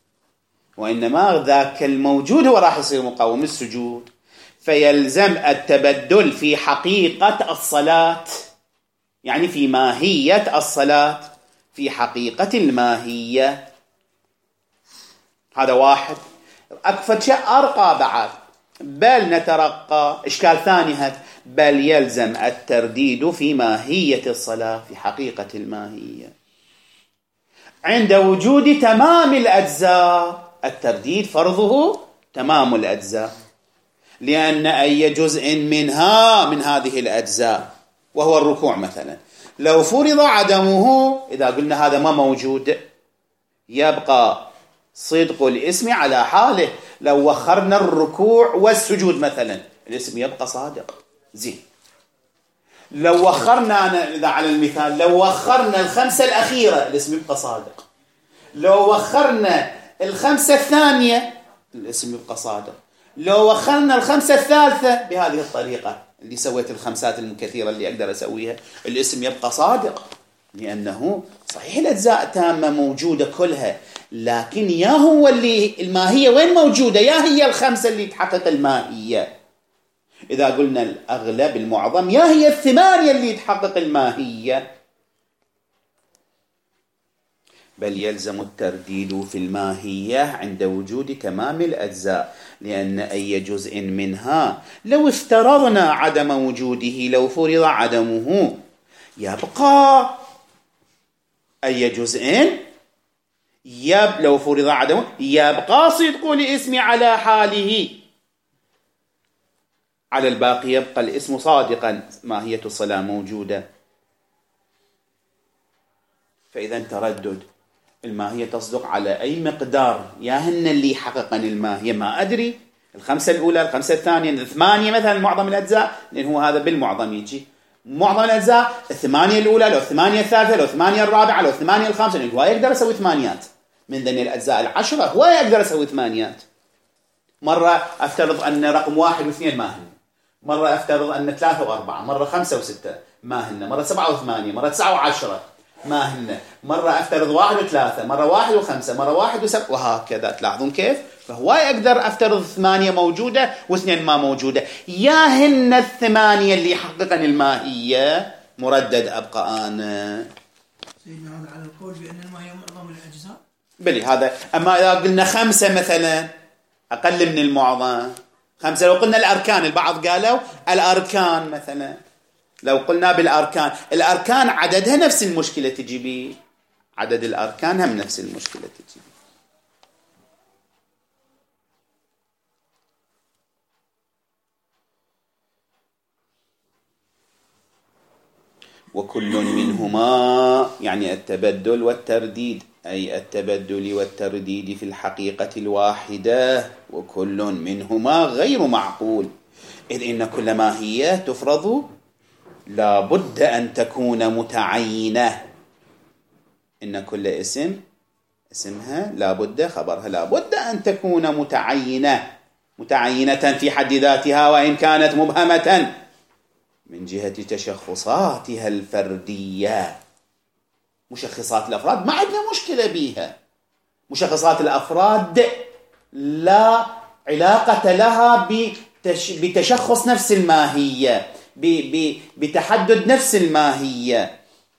وإنما ذاك الموجود هو راح يصير مقاوم السجود. فيلزم التبدل في حقيقة الصلاة، يعني في ماهية الصلاة، في حقيقة الماهية. هذا واحد. أكثر شيء أرقى بعد، بل نترقى إشكال ثاني هذا، بل يلزم الترديد في ماهية الصلاة، في حقيقة الماهية، عند وجود تمام الأجزاء. الترديد فرضه تمام الأجزاء، لأن أي جزء منها من هذه الأجزاء، وهو الركوع مثلا، لو فرض عدمه، إذا قلنا هذا ما موجود، يبقى صدق الاسم على حاله. لو وخرنا الركوع والسجود مثلا، الاسم يبقى صادق. زين، لو وخرنا، إذا على المثال، لو وخرنا الخمسة الأخيرة، الاسم يبقى صادق. لو وخرنا الخمسة الثانية، الاسم يبقى صادق. لو وخرنا الخمسة الثالثة بهذه الطريقة اللي سويت الخمسات الكثيرة اللي أقدر أسويها، الاسم يبقى صادق، لأنه صحيح الأجزاء تامة موجودة كلها، لكن يا هو اللي الماهية وين موجودة؟ يا هي الخمسة اللي تحقق الماهية. إذا قلنا الأغلب المعظم، يا هي الثمانية اللي تحقق الماهية. بل يلزم الترديد في الماهية عند وجود تمام الأجزاء، لأن أي جزء منها لو افترضنا عدم وجوده، لو فرض عدمه، يبقى أي جزء لو فرض عدمه يبقى صدق الاسم على حاله. على الباقي يبقى الاسم صادقا، ماهية الصلاة موجودة. فإذا تردد الماهية تصدق على أي مقدار، يا هن اللي يحققن الماهية ما أدري، الخمسة الأولى، الخمسة الثانية، الثمانية مثلا، معظم الأجزاء، لأن هو هذا بالمعظم يجي معظم الأجزاء، الثمانية الأولى، لو الثمانية الثالثة، لو الثمانية الرابعة، لو الثمانية الخامسة، لأن هو يقدر يسوي ثمانيات من ذني الأجزاء العشرة، هو يقدر يسوي ثمانيات. مرة أفترض أن رقم 1 و2 ما هن، مرة أفترض أن 3 و4، مرة 5 و6 ما هن، مرة 7 و8، مرة 9 و10 ما هن، مرة أفترض 1 و3، مرة 1 و5، مرة 1 و7، وهكذا. تلاحظون كيف؟ فهو يقدر أفترض 8 موجودة و2 ما موجودة، يا هن الثمانية اللي يحققن الماهية، مردد أبقى أنا. سيدنا هذا على القول بأن الماهية معظم الأجزاء. بلي هذا. أما إذا قلنا 5 مثلا، أقل من المعظم 5. لو قلنا الأركان، البعض قالوا الأركان مثلا، لو قلنا بالأركان، الأركان عددها نفس المشكلة تجي بي، عدد الأركان هم نفس المشكلة تجي بي. وكل منهما، يعني التبدل والترديد، أي التبدل والترديد في الحقيقة الواحدة، وكل منهما غير معقول، إذ إن كل ماهية تفرض لا بد أن تكون متعينة. إن كل اسمها لا بد، خبرها لا بد أن تكون متعينة في حد ذاتها، وإن كانت مبهمة من جهة تشخصاتها الفردية. مشخصات الأفراد ما عندنا مشكلة بيها، مشخصات الأفراد لا علاقة لها بتشخص نفس الماهية، بتحدد نفس الماهية.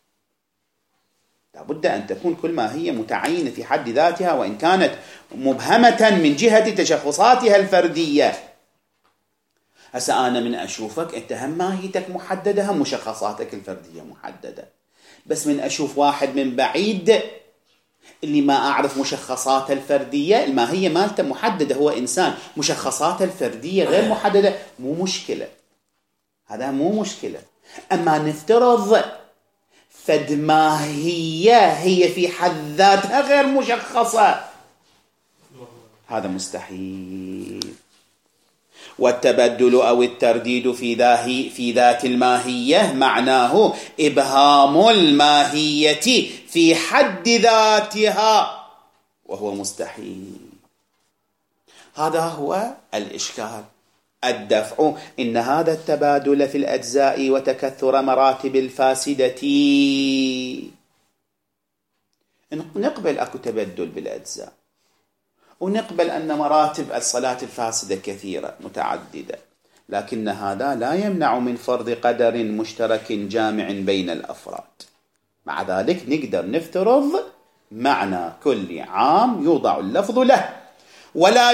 لابد أن تكون كل ماهية متعينة في حد ذاتها، وإن كانت مبهمة من جهة تشخصاتها الفردية. هسا أنا من أشوفك أنت هم ماهيتك محددة، هم مشخصاتك الفردية محددة، بس من أشوف واحد من بعيد اللي ما أعرف مشخصاته الفردية، الماهية مالته محددة، هو إنسان، مشخصاته الفردية غير محددة، مو مشكلة، هذا مو مشكلة. أما نفترض فد ماهية هي في حد ذاتها غير مشخصة، هذا مستحيل. والتبدل أو الترديد في ذات الماهية معناه إبهام الماهية في حد ذاتها، وهو مستحيل. هذا هو الإشكال. الدفع إن هذا التبادل في الأجزاء وتكثر مراتب الفاسدة، نقبل أكو تبدل بالأجزاء، ونقبل أن مراتب الصلاة الفاسدة كثيرة متعددة، لكن هذا لا يمنع من فرض قدر مشترك جامع بين الأفراد. مع ذلك نقدر نفترض معنى كلي عام يوضع اللفظ له، ولا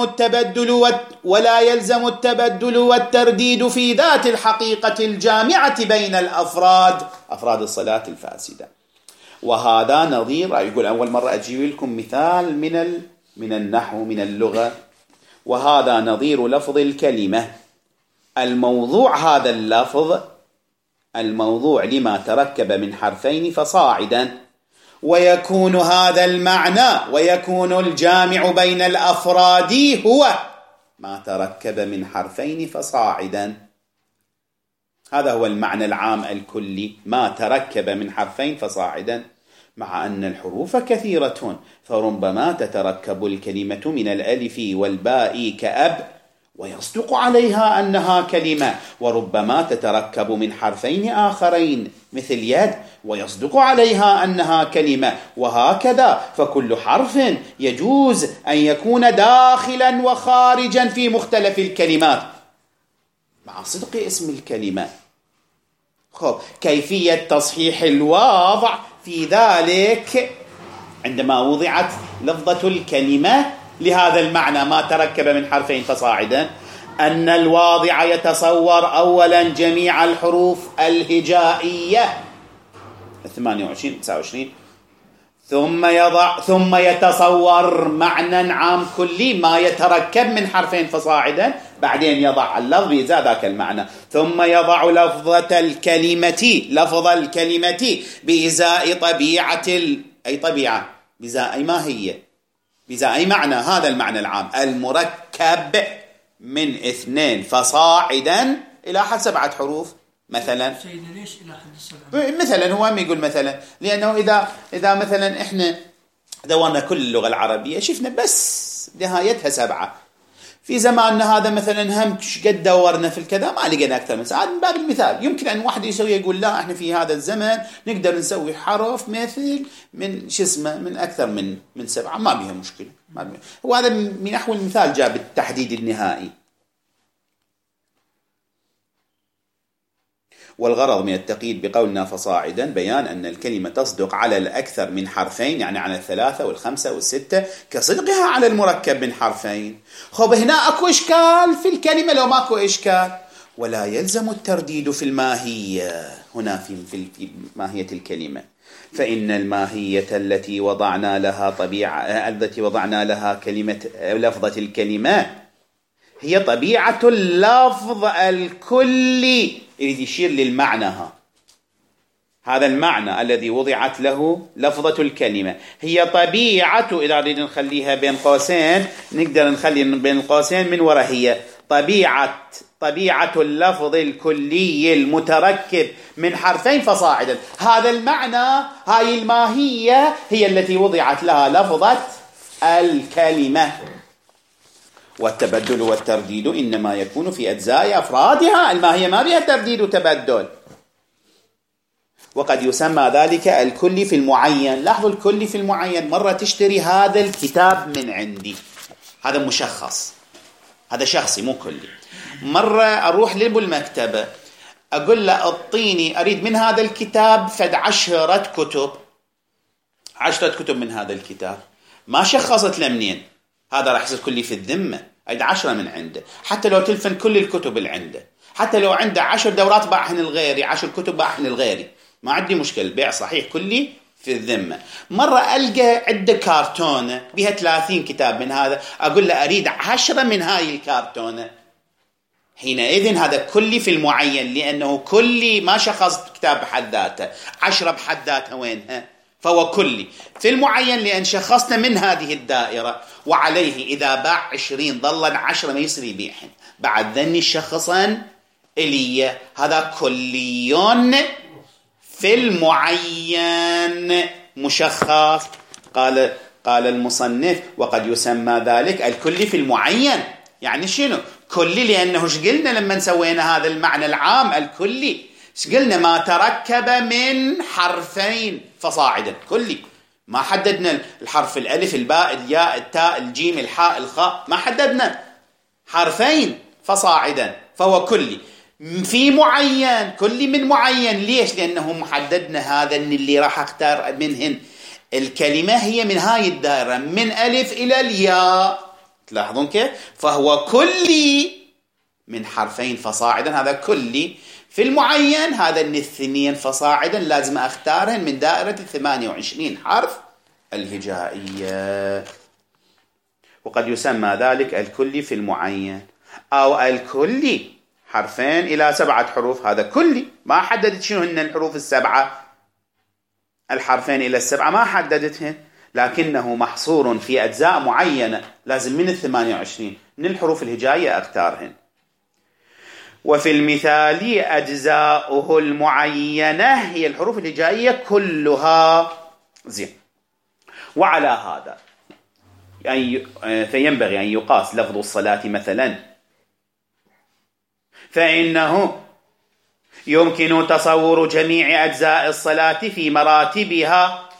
يلزم التبدل والترديد في ذات الحقيقة الجامعة بين أفراد الصلاة الفاسدة. وهذا نظير، يقول أول مرة أجيب لكم مثال من النحو من اللغة، وهذا نظير لفظ الكلمة. الموضوع هذا اللفظ الموضوع لما تركب من حرفين فصاعدا، ويكون هذا المعنى ويكون الجامع بين الأفراد هو ما تركب من حرفين فصاعدا. هذا هو المعنى العام الكلي، ما تركب من حرفين فصاعدا، مع أن الحروف كثيرة، فربما تتركب الكلمة من الألف والباء كأب ويصدق عليها أنها كلمة، وربما تتركب من حرفين آخرين مثل يد ويصدق عليها أنها كلمة، وهكذا. فكل حرف يجوز أن يكون داخلا وخارجا في مختلف الكلمات مع صدق اسم الكلمة. كيفية تصحيح الواضع في ذلك عندما وضعت لفظة الكلمة لهذا المعنى ما تركب من حرفين فصاعدا، أن الواضع يتصور أولا جميع الحروف الهجائية 28 29، ثم يتصور معنى عام كلي ما يتركب من حرفين فصاعدا، بعدين يضع اللفظ بإزاء ذاك المعنى، ثم يضع لفظ الكلمة بإزاء طبيعة أي طبيعة، بإزاء أي ماهية، بإزاء أي معنى، هذا المعنى العام المركب من 2 فصاعدا إلى حد 7 حروف مثلا. سيدي ليش إلى حد 7؟ مثلا هو ما يقول مثلا، لأنه إذا مثلا إحنا دورنا كل اللغة العربية شفنا بس نهايتها 7. في زماننا هذا مثلا هم قد دورنا في الكذا ما لقينا أكثر من 7. من باب المثال يمكن أن واحد يقول لا إحنا في هذا الزمن نقدر نسوي حرف مثل من أكثر من 7، ما بيها مشكلة. وهذا من نحو المثال جاء بالتحديد النهائي. والغرض من التقييد بقولنا فصاعدا بيان أن الكلمة تصدق على الأكثر من حرفين، يعني على 3 و5 و6 كصدقها على المركب من حرفين. هنا أكو إشكال في الكلمة لو ماكو إشكال، ولا يلزم الترديد في الماهية. هنا في ماهية الكلمة، فإن الماهية التي وضعنا لها لفظة الكلمة هي طبيعة اللفظ الكلي، يريد يشير للمعنى. هذا المعنى الذي وضعت له لفظة الكلمة هي طبيعة، إذا نريد نخليها بين قوسين نقدر نخلي بين القوسين من وراء، هي طبيعة اللفظ الكلي المتركب من حرفين فصاعدا. هذا المعنى، هاي الماهية هي التي وضعت لها لفظة الكلمة. والتبدل والترديد إنما يكون في أجزاء أفرادها، الماهية ما بها ترديد وتبدل. وقد يسمى ذلك الكلي في المعين. لاحظوا الكلي في المعين، مرة تشتري هذا الكتاب من عندي، هذا مشخص، هذا شخصي مو كلي. مرة أروح للمكتبة أقول له أعطيني، أريد من هذا الكتاب فد 10 كتب من هذا الكتاب، ما شخصت له منين، هذا راح يصير كلي في الذمة. أيد 10 من عنده، حتى لو تلفن كل الكتب اللي عنده، حتى لو عنده 10 دورات باعهن الغيري، 10 كتب باعهن الغيري، ما عندي مشكلة، بيع صحيح كلي في الذمة. مرة ألقى عنده كارتونة بها 30 كتاب من هذا، أقول له أريد 10 من هاي الكارتونة، حينئذ هذا كلي في المعين، لأنه كلي ما شخص كتاب بحد ذاته، 10 بحد ذاتها وينها، فهو كلي في المعين لأن شخصنا من هذه الدائرة. وعليه إذا باع 20 ظل 10 ما يصير يبيعهن، بعد ذني شخصا إليه، هذا كليون في المعين مشخص. قال المصنف وقد يسمى ذلك الكلي في المعين. يعني شنو كلي؟ لأنه شقلنا لما سوينا هذا المعنى العام الكلي، شقلنا ما تركب من حرفين فصاعدا، كلي ما حددنا الحرف الألف الباء الياء التاء الجيم الحاء الخاء، ما حددنا حرفين فصاعدا، فهو كلي في معين، كلي من معين. ليش؟ لأنه محددنا هذا اللي راح أختار منهن الكلمة هي من هاي الدائرة من ألف إلى الياء، تلاحظون كيف؟ فهو كلي من حرفين فصاعدا، هذا كلي. في المعين هذا من 2 فصاعدا لازم أختارهن من دائرة 28 حرف الهجائية. وقد يسمى ذلك الكلي في المعين، أو الكلي حرفين إلى 7 حروف، هذا كلي. ما حددت شنو هن الحروف السبعة، الحرفين إلى 7 ما حددتهن، لكنه محصور في أجزاء معينة، لازم من 28 من الحروف الهجائية أختارهن. وفي المثال أجزاؤه المعينة هي الحروف الهجائية كلها. زين. وعلى هذا فينبغي أن يقاس لفظ الصلاة مثلا، فإنه يمكن تصور جميع أجزاء الصلاة في مراتبها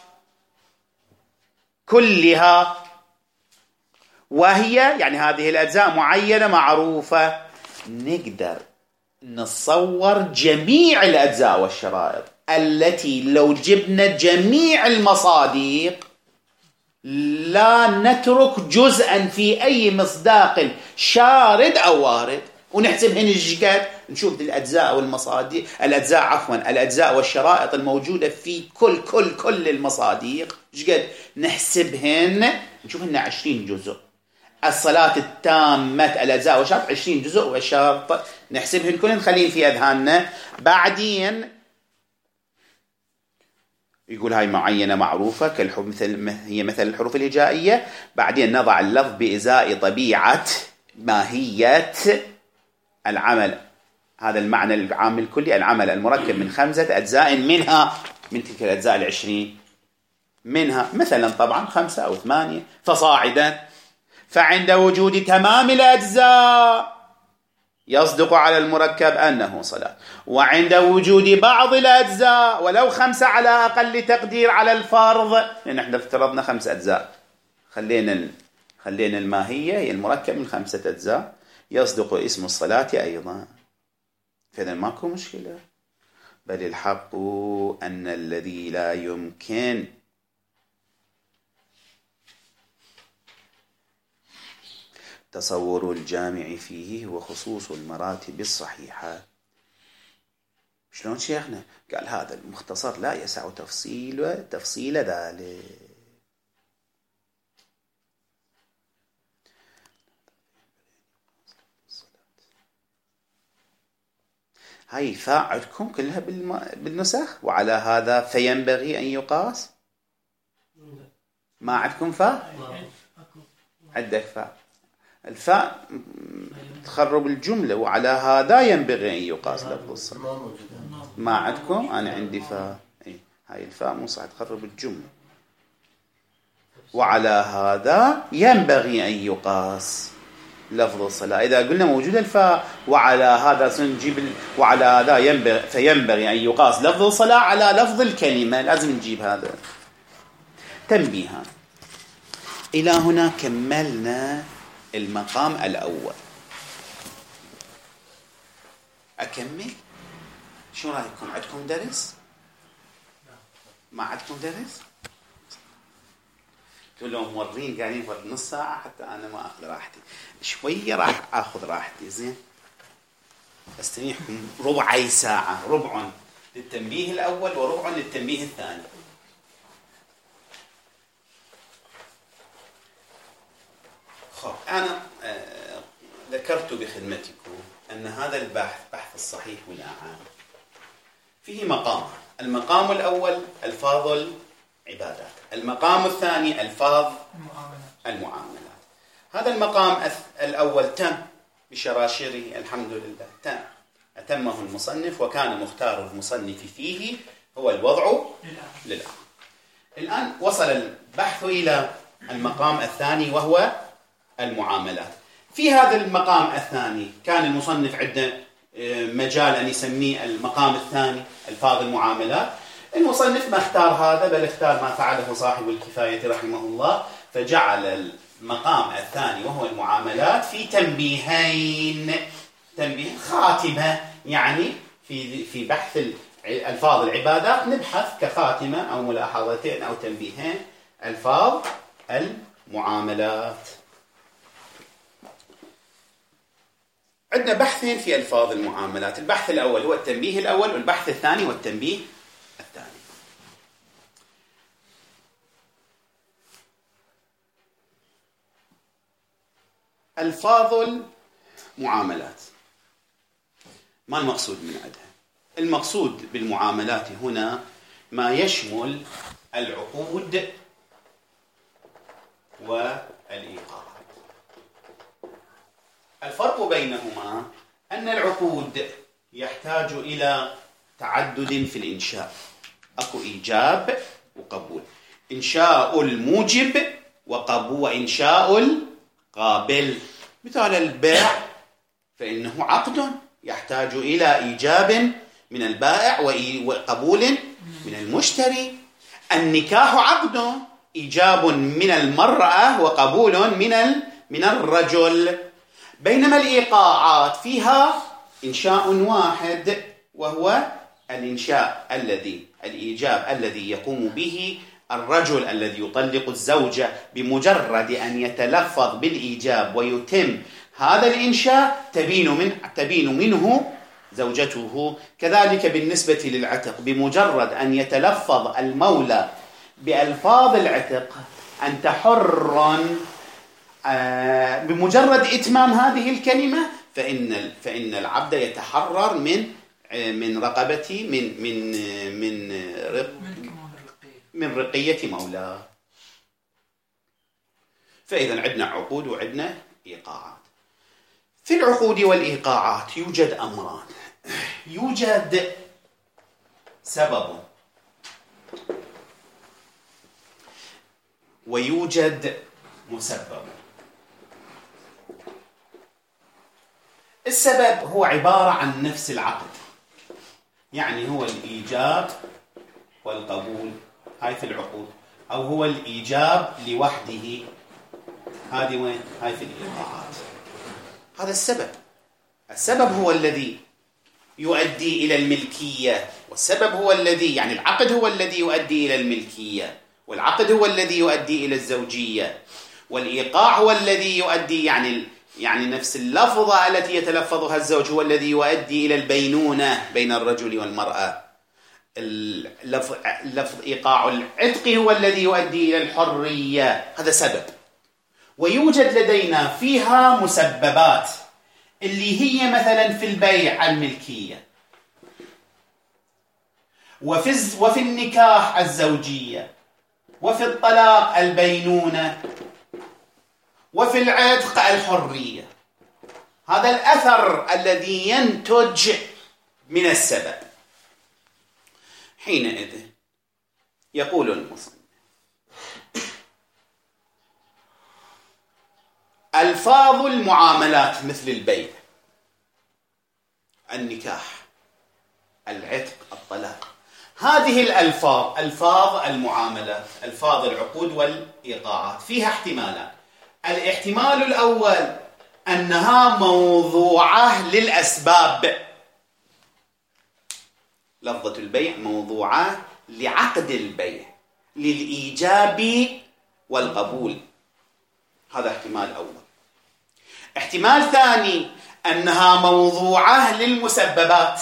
كلها، وهي يعني هذه الأجزاء معينة معروفة، نقدر نصور جميع الأجزاء والشرائط التي لو جبنا جميع المصاديق لا نترك جزءا في أي مصداق شارد أو وارد، ونحسبهن الجقد، نشوف الأجزاء والمصاديق الأجزاء والشرائط الموجودة في كل المصاديق جقد، نحسبهن نشوفهن 20 جزء. الصلاة التامة الأجزاء والشرط 20 جزء، والشرط نحسبهن كلهن نخلين في أذهاننا. بعدين يقول هاي معينة معروفة هي مثل الحروف الهجائية. بعدين نضع اللفظ بإزاء طبيعة ماهية العمل، هذا المعنى العام الكلي، العمل المركب من 5 أجزاء منها من تلك الأجزاء 20 منها مثلا طبعا 5 أو 8 فصاعدا. فعند وجود تمام الأجزاء يصدق على المركب أنه صلاة، وعند وجود بعض الأجزاء ولو 5 على أقل تقدير على الفرض، لأن احنا افترضنا 5 أجزاء، خلينا الماهية هي المركب من 5 أجزاء، يصدق اسم الصلاة أيضا. فإذا ماكو مشكلة، بل الحق أن الذي لا يمكن تصور الجامع فيه هو خصوص المراتب الصحيحة. شلون شيخنا؟ قال هذا المختصر لا يسع تفصيل ذلك. هاي فاء عندكم كلها بالنسخ، وعلى هذا فينبغي أن يقاس. ما عندكم فاء؟ عندك فاء، الفاء تخرب الجملة، وعلى هذا ينبغي أن يقاس لفظ الصلاة. ما عندكم؟ أنا عندي فاء، هاي الفاء مو صح تخرب الجملة. وعلى هذا ينبغي أن يقاس لفظ الصلاة. إذا قلنا موجود الفاء وعلى هذا سنجيب وعلى هذا فينبغي أن يقاس لفظ الصلاة على لفظ الكلمة، لازم نجيب هذا. تنبيها. إلى هنا كملنا المقام الأول. أكمل؟ شو رأيكم؟ عندكم درس؟ ما عندكم درس؟ تقول لهم مورين قاعدين فرد نص ساعة حتى أنا ما أخذ راحتي شوية، راح أخذ راحتي. زين استريحكم ربع ساعة، ربع للتنبيه الأول وربع للتنبيه الثاني. خب أنا ذكرت بخدمتكم أن هذا البحث بحث الصحيح والأعام فيه مقام. المقام الأول ألفاظ العبادات، المقام الثاني ألفاظ المعاملات. هذا المقام الأول تم بشراشره الحمد لله، أتمه المصنف، وكان مختار المصنف فيه هو الوضع للأمر. الآن وصل البحث إلى المقام الثاني وهو المعاملات. في هذا المقام الثاني كان المصنف عنده مجال أن يسميه المقام الثاني ألفاظ المعاملات، المصنف ما اختار هذا، بل اختار ما فعله صاحب الكفاية رحمه الله، فجعل المقام الثاني وهو المعاملات في تنبيهين، تنبيه خاتمة، يعني في بحث ألفاظ العبادات نبحث كخاتمة أو ملاحظتين أو تنبيهين ألفاظ المعاملات. عندنا بحثين في ألفاظ المعاملات، البحث الأول هو التنبيه الأول، والبحث الثاني هو التنبيه الثاني. ألفاظ المعاملات ما المقصود من عندها؟ المقصود بالمعاملات هنا ما يشمل العقود والإيقاعات. الفرق بينهما أن العقود يحتاج إلى تعدد في الإنشاء، أكو إيجاب وقبول، إنشاء الموجب وإنشاء القابل. مثال البيع فإنه عقد يحتاج إلى إيجاب من البائع وقبول من المشتري. النكاح عقد، إيجاب من المرأة وقبول من الرجل. بينما الإيقاعات فيها إنشاء واحد، وهو الإيجاب الذي يقوم به الرجل الذي يطلق الزوجة. بمجرد أن يتلفظ بالإيجاب ويتم هذا الإنشاء تبين منه زوجته. كذلك بالنسبة للعتق، بمجرد أن يتلفظ المولى بألفاظ العتق أنت حر، بمجرد إتمام هذه الكلمة فإن العبد يتحرر من رقبة من رقية مولاه. فإذا عندنا عقود وعندنا إيقاعات. في العقود والإيقاعات يوجد أمران، يوجد سبب ويوجد مسبب. السبب هو عبارة عن نفس العقد، يعني هو الإيجاب والقبول، هاي في العقود، أو هو الإيجاب لوحده، هذه وين؟ هاي في الإيقاعات. هذا السبب. السبب هو الذي يؤدي إلى الملكية، والسبب هو الذي، يعني العقد هو الذي يؤدي إلى الملكية، والعقد هو الذي يؤدي إلى الزوجية، والإيقاع هو الذي يؤدي، يعني نفس اللفظة التي يتلفظها الزوج هو الذي يؤدي إلى البينونة بين الرجل والمرأة. اللفظ إيقاع العتق هو الذي يؤدي إلى الحرية. هذا سبب. ويوجد لدينا فيها مسببات، اللي هي مثلا في البيع الملكية، وفي النكاح الزوجية، وفي الطلاق البينونة، وفي العتق الحرية. هذا الأثر الذي ينتج من السبب. حينئذ يقول المصنف: ألفاظ المعاملات مثل البيع، النكاح، العتق، الطلاق، هذه الألفاظ ألفاظ المعاملات، ألفاظ العقود والإيقاعات، فيها احتمالات. الاحتمال الأول أنها موضوعة للأسباب. لفظة البيع موضوعة لعقد البيع، للإيجاب والقبول. هذا احتمال أول. احتمال ثاني أنها موضوعة للمسببات،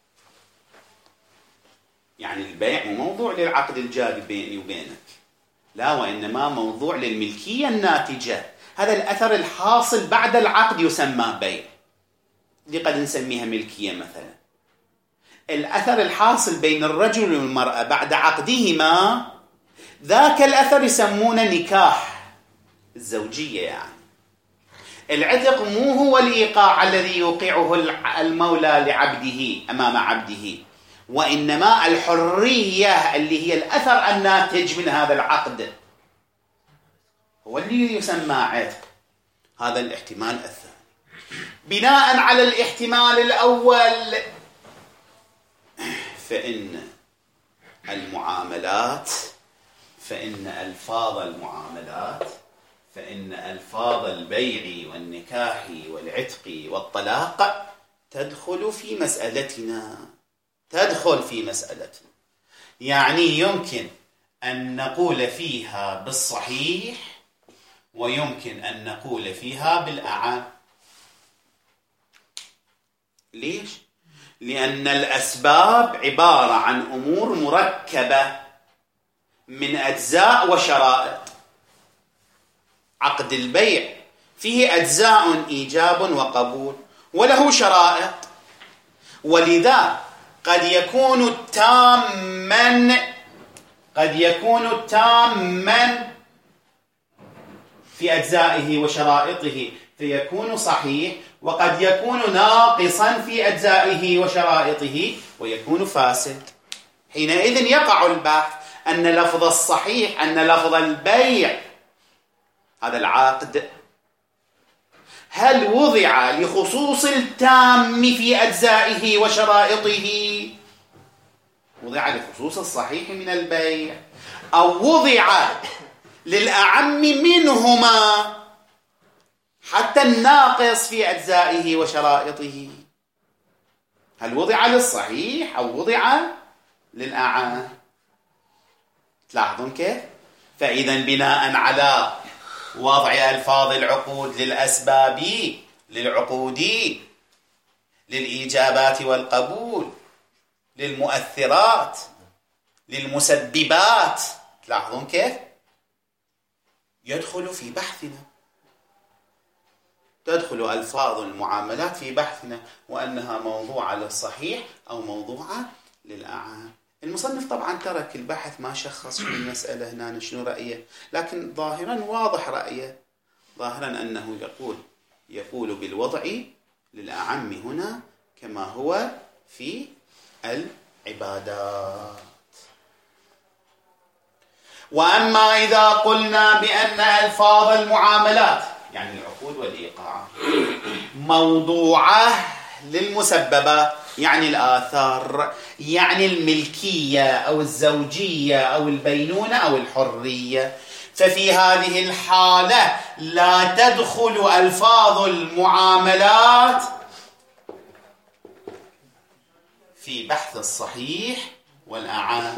يعني البيع موضوع للعقد الجاري بيني وبينك، لا، وإنما موضوع للملكية الناتجة. هذا الأثر الحاصل بعد العقد يسمى بيع، دي قد نسميها ملكية مثلا. الأثر الحاصل بين الرجل والمرأة بعد عقدهما، ذاك الأثر يسمونه نكاح، الزوجية. يعني العتق مو هو الإيقاع الذي يوقعه المولى لعبده أمام عبده، وإنما الحرية اللي هي الأثر الناتج من هذا العقد هو اللي يسمى عتق. هذا الاحتمال الثاني. بناء على الاحتمال الأول، فإن المعاملات فإن ألفاظ البيع والنكاح والعتق والطلاق تدخل في مسألتنا. يعني يمكن أن نقول فيها بالصحيح ويمكن أن نقول فيها بالأعم. ليش؟ لأن الأسباب عبارة عن أمور مركبة من أجزاء وشرائط. عقد البيع فيه أجزاء إيجاب وقبول وله شرائط، ولذا قد يكون تاما في أجزائه وشرائطه فيكون صحيح، وقد يكون ناقصا في أجزائه وشرائطه ويكون فاسد. حينئذ يقع البحث أن لفظ الصحيح، أن لفظ البيع هذا العقد هل وضع لخصوص التام في أجزائه وشرائطه، وضع لخصوص الصحيح من البيع، أو وضع للأعم منهما حتى الناقص في أجزائه وشرائطه؟ هل وضع للصحيح أو وضع للأعم؟ تلاحظون كيف؟ فإذا بناء على وضع ألفاظ العقود للأسباب للعقود، للإيجابات والقبول، للمؤثرات، للمسببات، تلاحظون كيف؟ يدخل في بحثنا، تدخل ألفاظ المعاملات في بحثنا، وأنها موضوعة للصحيح أو موضوعة للأعم. المصنف طبعا ترك البحث، ما شخص في المسألة هنا شنو رأيه، لكن ظاهرا واضح رأيه، ظاهرا أنه يقول بالوضع للأعم هنا كما هو في العبادات. وأما إذا قلنا بأن ألفاظ المعاملات يعني العقود والإيقاعات موضوعة للمسببات، يعني الآثار، يعني الملكية أو الزوجية أو البينونة أو الحرية، ففي هذه الحالة لا تدخل ألفاظ المعاملات في بحث الصحيح والأعم،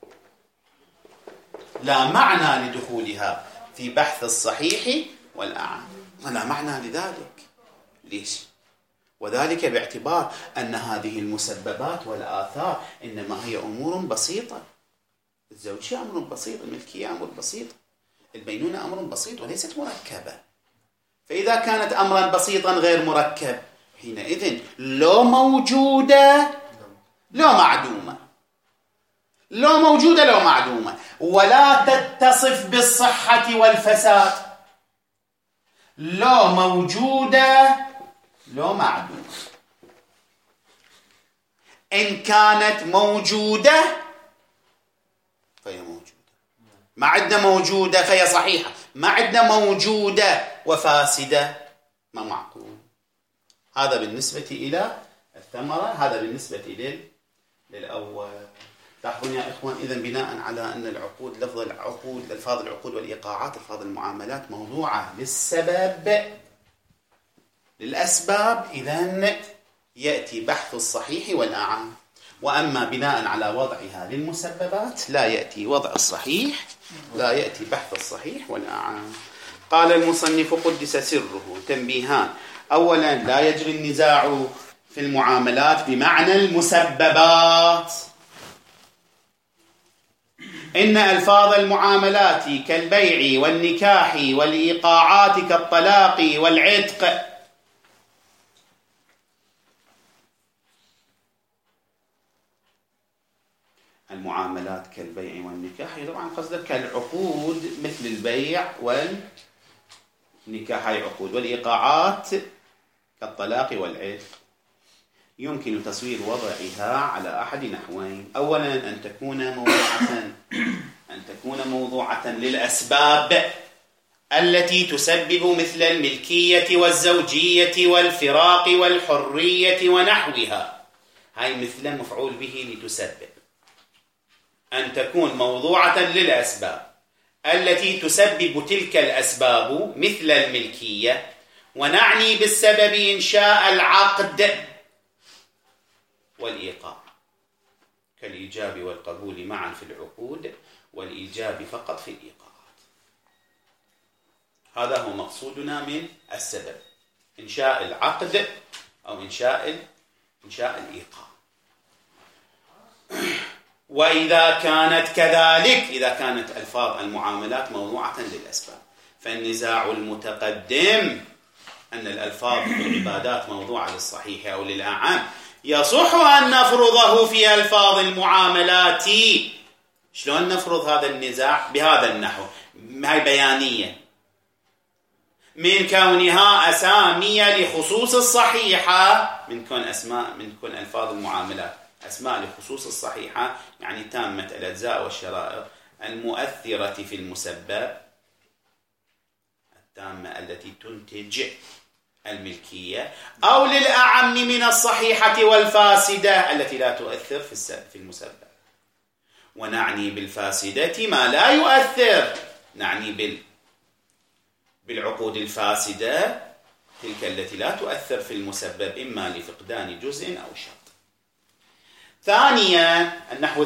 لا معنى لدخولها في بحث الصحيح والأعم، لا معنى لذلك. ليش؟ وذلك باعتبار أن هذه المسببات والآثار إنما هي أمور بسيطة. الزوجية أمر بسيط، الملكية أمر بسيط، البينونة أمر بسيط وليست مركبة. فإذا كانت أمرا بسيطا غير مركب، حينئذ لو موجودة لو معدومة، لو موجودة لو معدومة، ولا تتصف بالصحة والفساد، لو موجودة لو معدومة. إن كانت موجودة فهي موجودة، ما عندنا موجودة فهي صحيحة، ما عندنا موجودة وفاسدة ما معقول. هذا بالنسبة إلى الثمرة، هذا بالنسبة للأول. لاحظون يا إخوان، إذن بناء على أن العقود، لفظ العقود، ألفاظ العقود والإيقاعات، ألفاظ المعاملات موضوعة للسبب للأسباب، إذن يأتي بحث الصحيح والأعم. وأما بناء على وضعها للمسببات لا يأتي وضع الصحيح، لا يأتي بحث الصحيح والأعم. قال المصنف قدس سره: تنبيهان. أولا، لا يجري النزاع في المعاملات بمعنى المسببات. إن ألفاظ المعاملات كالبيع والنكاح والإيقاعات كالطلاق والعتق المعاملات كالبيع والنكاح طبعا قصدك كالعقود، مثل البيع والنكاح هي عقود، والإيقاعات كالطلاق والعتق. يمكن تصوير وضعها على أحد نحوين: أولا أن تكون موضوعة للأسباب التي تسبب، مثل الملكية والزوجية والفراق والحرية ونحوها، هاي مثل مفعول به لتسبب. أن تكون موضوعة للأسباب التي تسبب تلك الأسباب مثل الملكية، ونعني بالسبب إنشاء العقد والإيقاع كالإيجاب والقبول معا في العقود، والإيجاب فقط في الإيقاعات. هذا هو مقصودنا من السبب، إنشاء العقد أو إنشاء الإيقاع. وإذا كانت كذلك، إذا كانت ألفاظ المعاملات موضوعة للأسباب، فالنزاع المتقدم أن الألفاظ في العبادات موضوعة للصحيح أو للأعم يصح أن نفرضه في ألفاظ المعاملات. شلون نفرض هذا النزاع؟ بهذا النحو، هاي بيانية، من كونها أسامي لخصوص الصحيحة، من كون ألفاظ المعاملات أسماء لخصوص الصحيحة، يعني تامة الأجزاء والشرائط المؤثرة في المسبب، التامة التي تنتج الملكية، أو للأعم من الصحيحة والفاسدة التي لا تؤثر في المسبب. ونعني بالفاسدة ما لا يؤثر، نعني بالعقود الفاسدة تلك التي لا تؤثر في المسبب، إما لفقدان جزء أو شرط. ثانيا،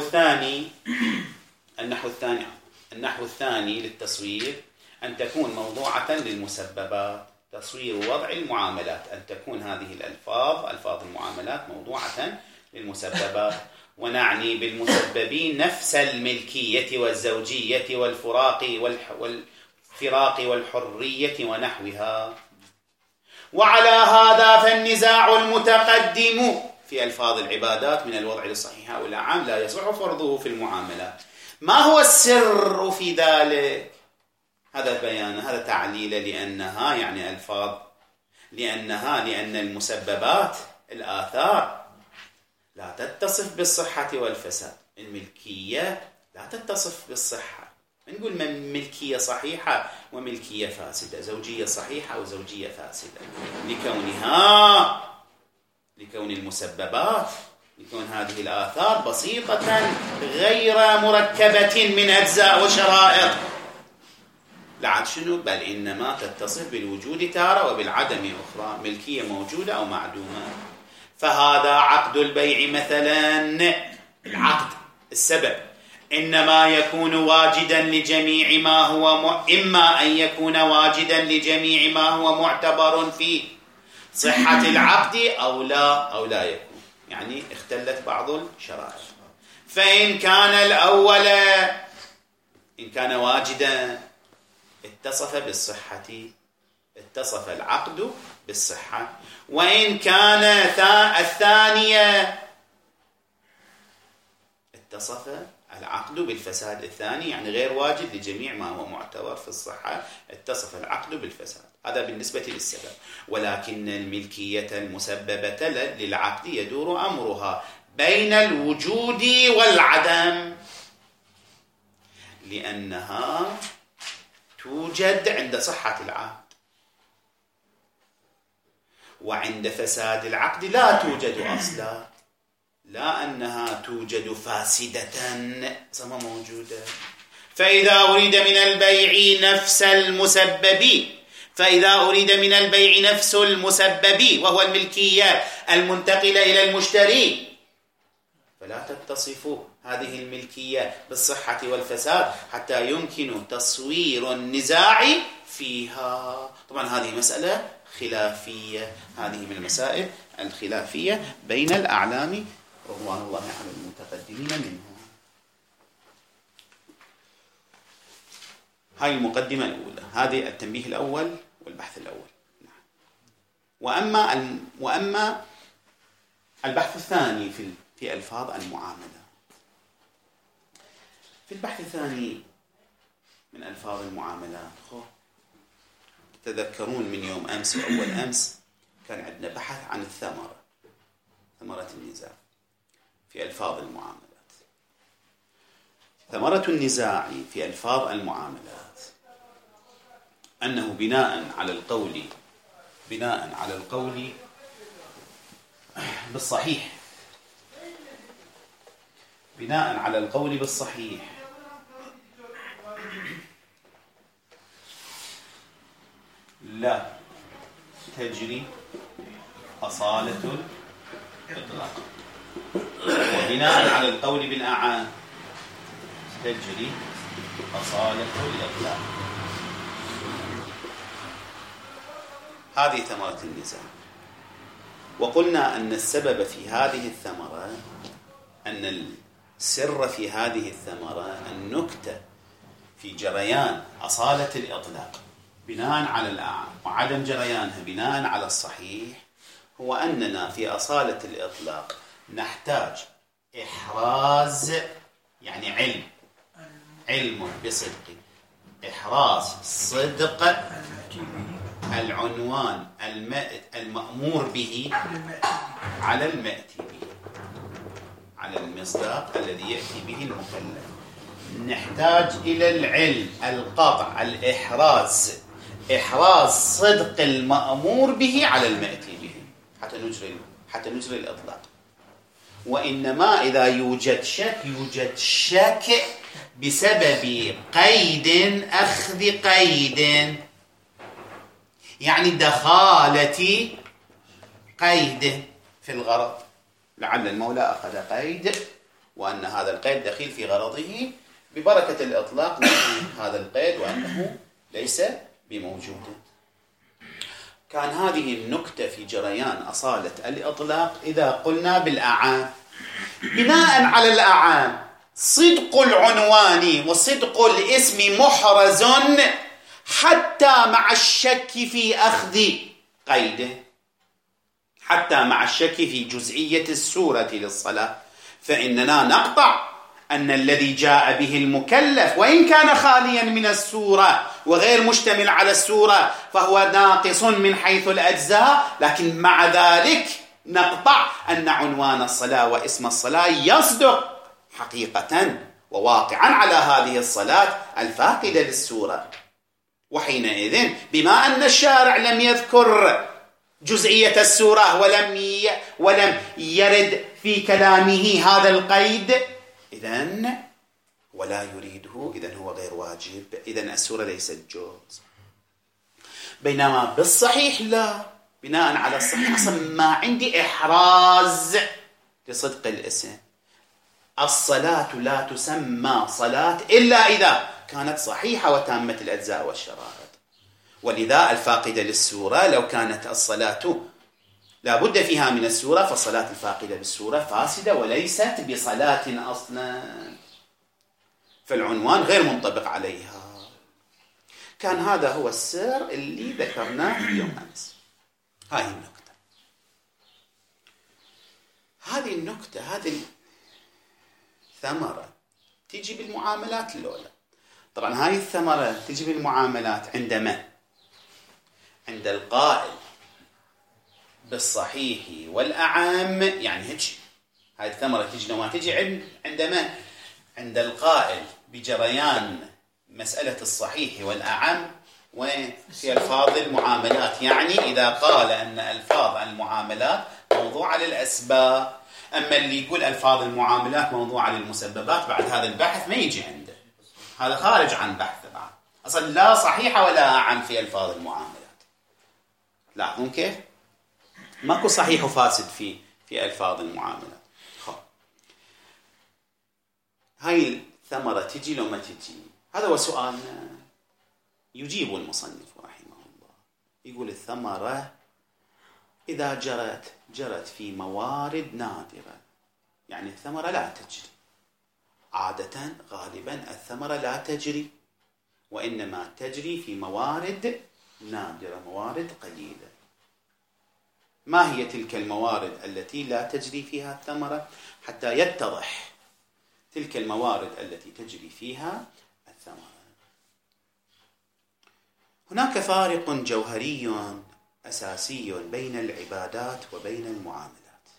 النحو الثاني للتصوير أن تكون موضوعة للمسببات، تصوير وضع المعاملات، أن تكون هذه ألفاظ المعاملات موضوعة للمسببات. ونعني بالمسببين نفس الملكية والزوجية والفراق والحرية ونحوها. وعلى هذا فالنزاع المتقدم في ألفاظ العبادات من الوضع للصحيحة أو الأعم لا يصح فرضه في المعاملات. ما هو السر في ذلك؟ هذا بيان، هذا تعليل، لأنها يعني ألفاظ، لأن المسببات الآثار لا تتصف بالصحة والفساد. الملكية لا تتصف بالصحة، نقول ملكية صحيحة وملكية فاسدة، زوجية صحيحة وزوجية فاسدة، لكون المسببات، لكون هذه الآثار بسيطة غير مركبة من أجزاء وشرائط. لا شنو؟ بل إنما تتصف بالوجود تارة وبالعدم أخرى، ملكية موجودة أو معدومة. فهذا عقد البيع مثلا، العقد السبب إنما يكون واجدا لجميع ما هو إما أن يكون واجدا لجميع ما هو معتبر في صحة العقد أو لا يكون، يعني اختلت بعض الشرائط. فإن كان الأول إن كان واجدا اتصف بالصحة، اتصف العقد بالصحة. وإن كان الثانية اتصف العقد بالفساد. الثاني يعني غير واجد لجميع ما هو معتبر في الصحة، اتصف العقد بالفساد. هذا بالنسبة للسبب. ولكن الملكية المسببة للعقد يدور أمرها بين الوجود والعدم، لأنها توجد عند صحة العقد، وعند فساد العقد لا توجد أصلا، لا أنها توجد فاسدة صما موجودة. فإذا أريد من البيع نفس المسبب وهو الملكية المنتقلة إلى المشتري، فلا تتصف هذه الملكية بالصحة والفساد حتى يمكن تصوير النزاع فيها. طبعا هذه مسألة خلافية، هذه من المسائل الخلافية بين الأعلام رضوان الله على المتقدمين منهم. هاي المقدمة الأولى، هذه التنبيه الأول والبحث الأول. وأما البحث الثاني في ألفاظ المعاملة. في البحث الثاني من ألفاظ المعاملات، تذكرون من يوم أمس وأول أمس كان عندنا بحث عن ثمرة النزاع في ألفاظ المعاملات. ثمرة النزاع في ألفاظ المعاملات أنه بناء على القول بالصحيح بناء على القول بالصحيح لا تجري أصالة الإطلاق، وبناء على القول بالأعان تجري أصالة الإطلاق. هذه ثمرة النزاع. وقلنا أن السبب في هذه الثمرة، أن السر في هذه الثمرة النكتة في جريان أصالة الإطلاق بناء على الأعان وعدم جريانها بناء على الصحيح، هو أننا في أصالة الإطلاق نحتاج إحراز، يعني علم بصدق، إحراز صدق العنوان المأمور به على المأتي به، على المصداق الذي يأتي به المكلف. نحتاج إلى العلم، القطع، إحراز صدق المأمور به على المأتي به حتى نجري الإطلاق. وإنما إذا يوجد شك بسبب قيد أخذ قيد، يعني دخالة قيد في الغرض، لعل المولى أخذ قيد وأن هذا القيد دخيل في غرضه، ببركة الإطلاق نفي هذا القيد وأنه ليس بموجود. كان هذه النكتة في جريان أصالة الإطلاق إذا قلنا بالأعان. بناء على الأعان صدق العنوان وصدق الاسم محرز حتى مع الشك في أخذ قيده، حتى مع الشك في جزئية السورة للصلاة، فإننا نقطع أن الذي جاء به المكلف وإن كان خاليا من السورة وغير مشتمل على السورة فهو ناقص من حيث الأجزاء، لكن مع ذلك نقطع أن عنوان الصلاة واسم الصلاة يصدق حقيقة وواقعا على هذه الصلاة الفاقدة للسورة. وحينئذ بما أن الشارع لم يذكر جزئية السورة ولم يرد في كلامه هذا القيد، إذن ولا يريده، إذن هو غير واجب، إذن السورة ليست جوز. بينما بالصحيح لا، بناء على الصحيح أصلا ما عندي إحراز لصدق الاسم. الصلاة لا تسمى صلاة إلا إذا كانت صحيحة وتامة الأجزاء والشرائط، ولذا الفاقدة للسورة لو كانت الصلاة لا بد فيها من السورة فالصلاة الفاقدة للسورة فاسدة وليست بصلاة أصلا، فالعنوان غير منطبق عليها. كان هذا هو السر اللي ذكرناه اليوم أمس. هذه النكتة هذه الثمرة تيجي بالمعاملات الأولى. طبعا هذه الثمرة تيجي بالمعاملات عندما عند القائل بالصحيح والأعام، يعني هيك هذه الثمرة تيجي لما تيجي عندما عند القائل بجريان مسألة الصحيح والأعام وفي ألفاظ المعاملات، يعني إذا قال أن ألفاظ المعاملات موضوعة للأسباب، أما اللي يقول ألفاظ المعاملات موضوعة للمسببات بعد هذا البحث ما يجي عنده، هذا خارج عن بحث بعد، أصلا لا صحيحة ولا أعم في ألفاظ المعاملات. لاحظون كيف؟ ماكو صحيح وفاسد في ألفاظ المعاملات. هاي الثمرة تجي لو ما تجي؟ هذا هو سؤالنا. يجيب المصنف رحمه الله، يقول الثمرة إذا جرت في موارد نادرة، يعني الثمرة لا تجري عادة، غالبا الثمرة لا تجري، وإنما تجري في موارد نادرة، موارد قليلة. ما هي تلك الموارد التي لا تجري فيها الثمرة حتى يتضح تلك الموارد التي تجري فيها الثمرة؟ هناك فارق جوهري أساسي بين العبادات وبين المعاملات.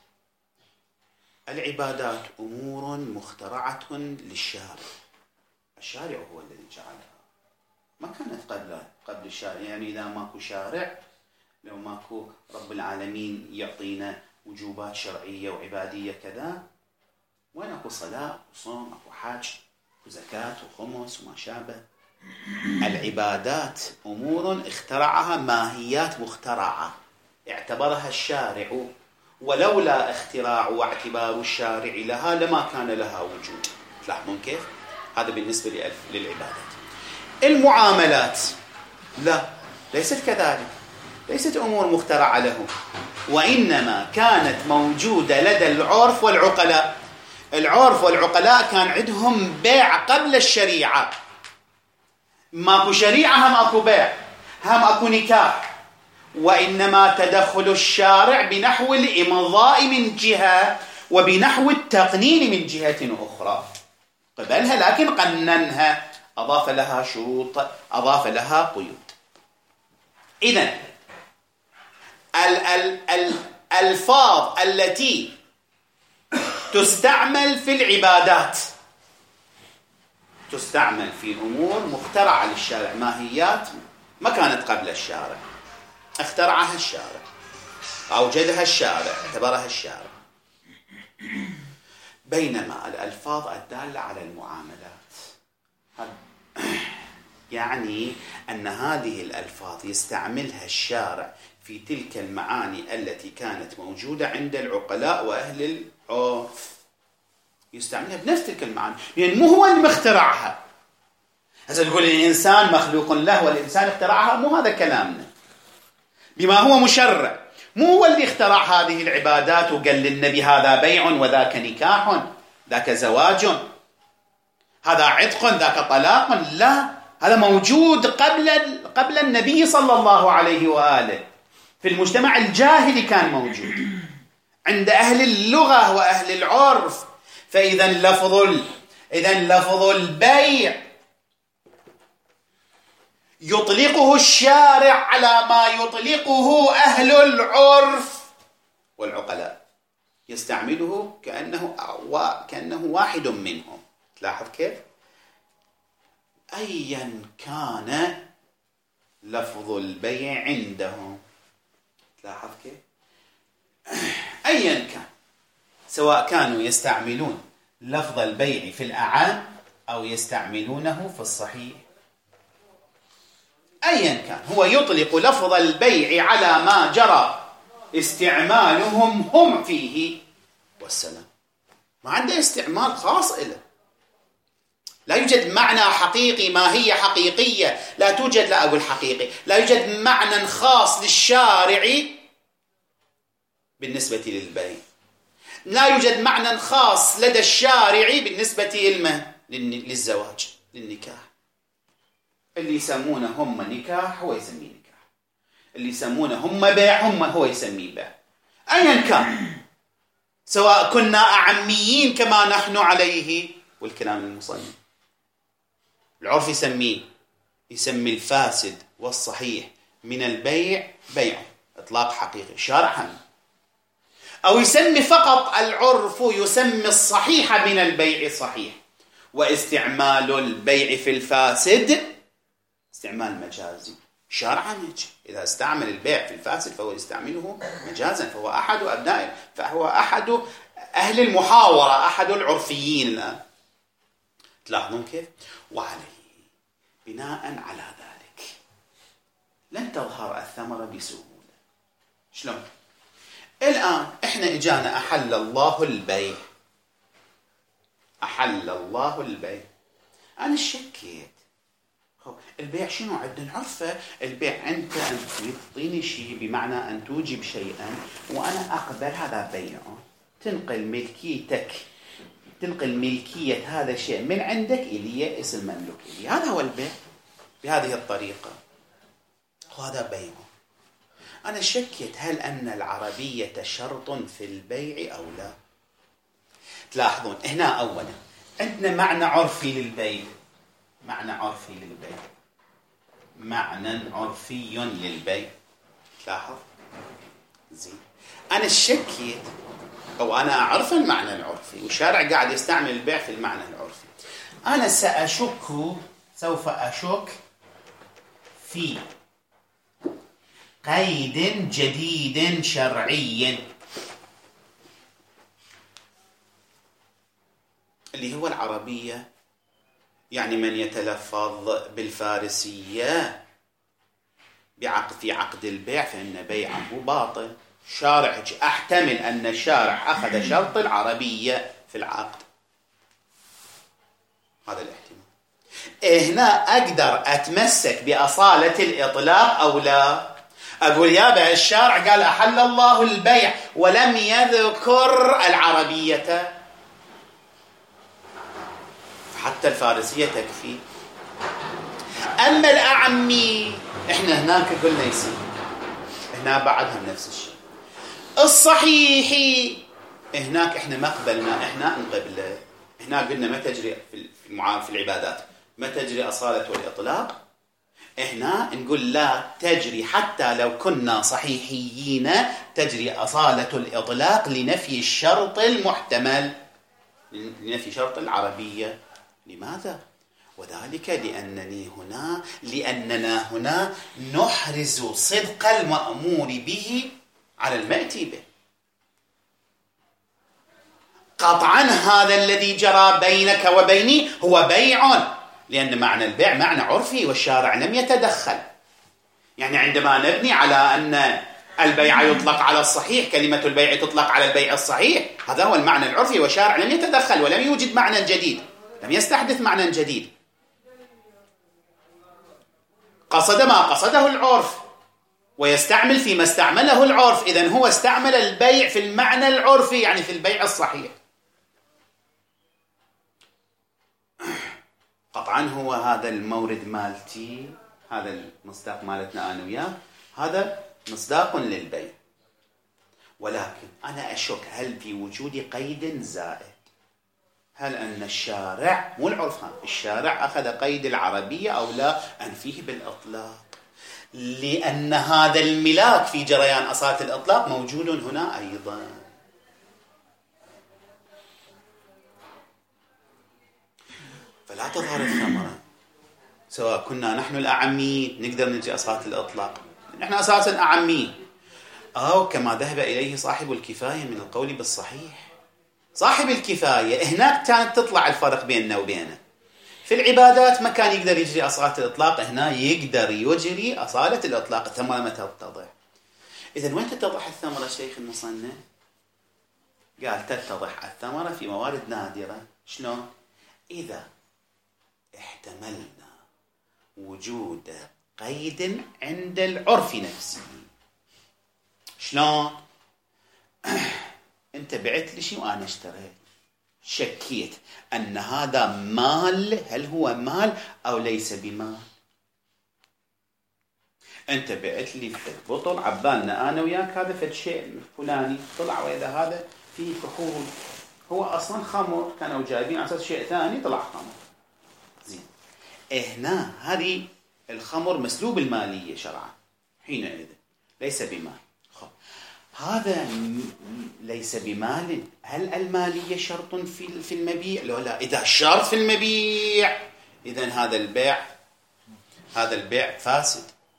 العبادات أمور مخترعة للشارع، الشارع هو الذي جعلها، ما كانت قبل الشارع. يعني إذا ماكو شارع، لو ماكو رب العالمين يعطينا وجوبات شرعية وعبادية كذا، وين أكو صلاة وصوم، أكو حج وزكاة وخمس وما شابه. العبادات أمور اخترعها، ماهيات مخترعة اعتبرها الشارع، ولولا اختراع واعتبار الشارع لها لما كان لها وجود. تلاحظون كيف؟ هذا بالنسبة للعبادات. المعاملات لا، ليست كذلك، ليست أمور مخترعة له، وإنما كانت موجودة لدى العرف والعقلاء. العرف والعقلاء كان عندهم بيع قبل الشريعة، ماكو شريعة هم أكو بيع، هم أكو نكاح، وإنما تدخل الشارع بنحو الإمضاء من جهة وبنحو التقنين من جهة أخرى قبلها، لكن قننها، أضاف لها شروط، أضاف لها قيود. إذن الألفاظ التي تستعمل في العبادات تستعمل في أمور مخترعة للشارع، ماهيات ما كانت قبل الشارع، اخترعها الشارع، أوجدها الشارع، اعتبرها الشارع. بينما الألفاظ الدالة على المعاملات يعني أن هذه الألفاظ يستعملها الشارع في تلك المعاني التي كانت موجودة عند العقلاء وأهل العرف، يستعملها بنفس تلك المعاني، لأن مو هو اللي مخترعها. هذا تقول الإنسان مخلوق له والإنسان اخترعها، مو هذا كلامنا. بما هو مشرع، مو هو اللي اخترع هذه العبادات وقال للنبي هذا بيع وذاك نكاح، ذاك زواج، هذا عتق ذاك طلاق. لا، هذا موجود قبل النبي صلى الله عليه وآله، في المجتمع الجاهلي كان موجود عند أهل اللغة وأهل العرف. فإذا لفظ البيع يطلقه الشارع على ما يطلقه أهل العرف والعقلاء، يستعمله كأنه واحد منهم. تلاحظ كيف؟ أيا كان لفظ البيع عندهم، تلاحظ كيف؟ أيا كان، سواء كانوا يستعملون لفظ البيع في الأعام أو يستعملونه في الصحيح، أيا كان هو يطلق لفظ البيع على ما جرى استعمالهم هم فيه والسلام، ما عنده استعمال خاص له. لا يوجد معنى حقيقي، ماهية حقيقية لا توجد، لا أقول حقيقي، لا يوجد معنى خاص للشارع بالنسبة للبيع، لا يوجد معنى خاص لدى الشارع بالنسبة للزواج، للنكاح. اللي يسمونه هم نكاح هو يسميه نكاح، اللي يسمونه هم بيع هو يسميه بيع، أيا كان، سواء كنا أعميين كما نحن عليه. والكلام المصنف العرف يسمي الفاسد والصحيح من البيع بيع إطلاق حقيقي شرعا، أو يسمي فقط العرف يسمي الصحيح من البيع صحيح. واستعمال البيع في الفاسد استعمال مجازي شرعا. إذا استعمل البيع في الفاسد فهو يستعمله مجازا، فهو أحد أهل المحاورة، أحد العرفيين الآن. تلاحظون كيف؟ وعليه بناء على ذلك لن تظهر الثمرة بسهولة. شلون؟ الآن إحنا إجانا أحل الله البيع، أحل الله البيع، أنا شكيت البيع شنو عندنا نعرفه؟ البيع أنت أن تعطيني شيء بمعنى أن توجب شيئا وأنا أقبل، هذا بيع. تنقل ملكية هذا الشيء من عندك إلي، اسم مملوك إلي، هذا هو البيع بهذه الطريقة، وهذا بيع. أنا شكيت هل أن العربية شرط في البيع أو لا. تلاحظون هنا أولا عندنا معنى عرفي للبيع، معنى عرفي للبيع. تلاحظ زين، أنا شكيت أو أنا أعرف المعنى العرفي والشارع قاعد يستعمل البيع في المعنى العرفي. أنا سوف أشك في قيد جديد شرعي. اللي هو العربية، يعني من يتلفظ بالفارسية في عقد البيع فإن بيعه باطل. شارع أحتمل أن الشارع أخذ شرط العربية في العقد، هذا الاحتمال. هنا أقدر أتمسك بأصالة الإطلاق أو لا؟ أقول يابا الشارع قال أحل الله البيع ولم يذكر العربية، حتى الفارسية تكفي. أما الأعمي إحنا هناك قلنا يصير، هنا بعدها نفس الشيء. الصحيحي هناك إحنا ما قبلنا، إحنا نقبله. هنا قلنا ما تجري في العبادات ما تجري أصالة والإطلاق، إحنا نقول لا تجري حتى لو كنا صحيحيين، تجري أصالة الإطلاق لنفي الشرط المحتمل، لنفي شرط العربية. لماذا؟ وذلك لأننا هنا نحرز صدق المأمور به على المأتي به. قطعا هذا الذي جرى بينك وبيني هو بيع، لأن معنى البيع معنى عرفي والشارع لم يتدخل. يعني عندما نبني على أن البيع يطلق على الصحيح، كلمة البيع تطلق على البيع الصحيح، هذا هو المعنى العرفي، والشارع لم يتدخل ولم يوجد معنى جديد، لم يستحدث معنى جديد، قصد ما قصده العرف ويستعمل فيما استعمله العرف. إذن هو استعمل البيع في المعنى العرفي، يعني في البيع الصحيح. قطعا هو هذا المورد مالتي، هذا المصداق مالتنا أنا وياه، هذا مصداق للبيع، ولكن أنا أشك هل في وجود قيد زائد، هل أن الشارع مو العرف، الشارع أخذ قيد العربية أو لا، أنفيه بالإطلاق، لأن هذا الملاك في جريان أصالة الإطلاق موجود هنا أيضا. فلا تظهر الثمرة، سواء كنا نحن الأعمي نقدر نجي أصالة الإطلاق، نحن أساسا أعمي، أو كما ذهب إليه صاحب الكفاية من القول بالصحيح. صاحب الكفاية هناك كانت تطلع الفرق بيننا وبينه. في العبادات ما كان يقدر يجري أصالة الإطلاق، هنا يقدر يجري أصالة الإطلاق. الثمرة متى تتضح؟ إذن وين تتضح الثمرة شيخ المصنف؟ قال تتضح الثمرة في موارد نادرة. شلون؟ إذا احتملنا وجود قيد عند العرف نفسه. شلون؟ أنت بعت لي شيء وأنا اشتريت، شكيت أن هذا مال، هل هو مال أو ليس بمال؟ أنت بعت لي بطل، عبالنا أنا وياك هذا فد شيء فلاني، طلع وإذا هذا فيه كحول، هو أصلا خمر، كانوا جايبين على أساس شيء ثاني طلع خمر. زين، هنا هذه الخمر مسلوب المالية شرعا، حينئذ ليس بمال. هذا ليس بمال، هل المالية شرط في المبيع؟ لا، إذا شرط في المبيع إذن هذا البيع فاسد،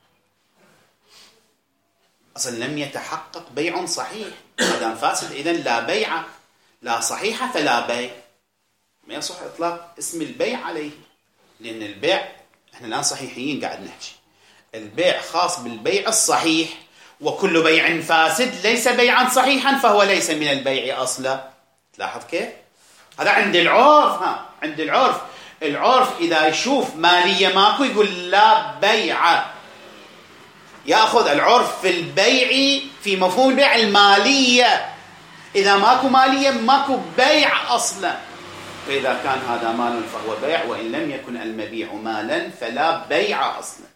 أصلا لم يتحقق بيع صحيح. هذا فاسد، إذن لا بيع، لا صحيحة فلا بيع، ما يصح إطلاق اسم البيع عليه، لأن البيع إحنا الآن صحيحيين قاعد نحكي، البيع خاص بالبيع الصحيح، وكل بيع فاسد ليس بيعا صحيحا فهو ليس من البيع أصلا. تلاحظ كيف؟ هذا عند العرف. عند العرف إذا يشوف مالية ماكو يقول لا بيع، يأخذ العرف في البيع في مفهوم البيع المالية، إذا ماكو مالية ماكو بيع أصلا، فإذا كان هذا مال فهو بيع، وإن لم يكن المبيع مالا فلا بيع أصلا.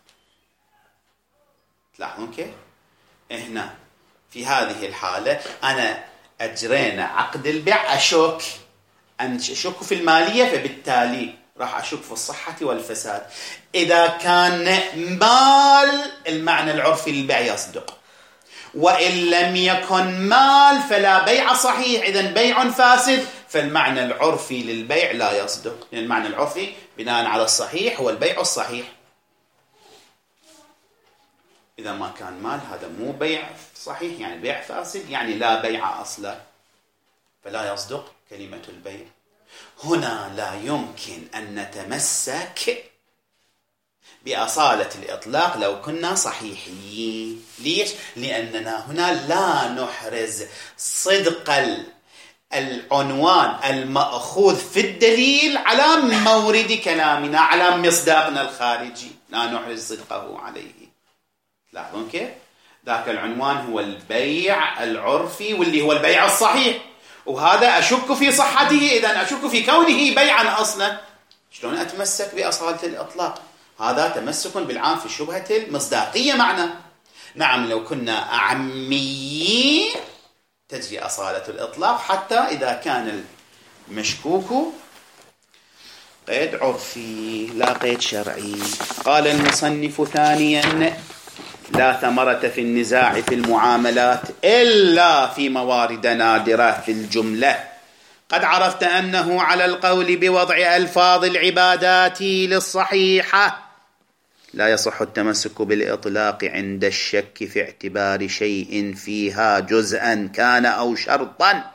تلاحظون كيف؟ هنا في هذه الحالة أنا أجرينا عقد البيع، أشك في المالية، فبالتالي راح أشك في الصحة والفساد. إذا كان مال المعنى العرفي للبيع يصدق، وإن لم يكن مال فلا بيع صحيح، إذن بيع فاسد، فالمعنى العرفي للبيع لا يصدق، لأن المعنى العرفي بناء على الصحيح هو البيع الصحيح. إذا ما كان مال هذا مو بيع صحيح، يعني بيع فاسد، يعني لا بيع أصلا، فلا يصدق كلمة البيع. هنا لا يمكن أن نتمسك بأصالة الإطلاق لو كنا صحيحين. ليش؟ لأننا هنا لا نحرز صدق العنوان المأخوذ في الدليل على مورد كلامنا، على مصداقنا الخارجي، لا نحرز صدقه عليه. لاحظون كيف؟ ذاك العنوان هو البيع العرفي واللي هو البيع الصحيح، وهذا أشك في صحته، إذن أشك في كونه بيعا أصلا. شلون أتمسك بأصالة الإطلاق؟ هذا تمسك بالعام في شبهة المصداقية معنا. نعم لو كنا أعميين تجري أصالة الإطلاق حتى إذا كان المشكوك قيد عرفي لا قيد شرعي. قال المصنف ثانيا: لا ثمرة في النزاع في المعاملات إلا في موارد نادرة في الجملة. قد عرفت أنه على القول بوضع ألفاظ العبادات للصحيحة لا يصح التمسك بالإطلاق عند الشك في اعتبار شيء فيها جزءا كان أو شرطا.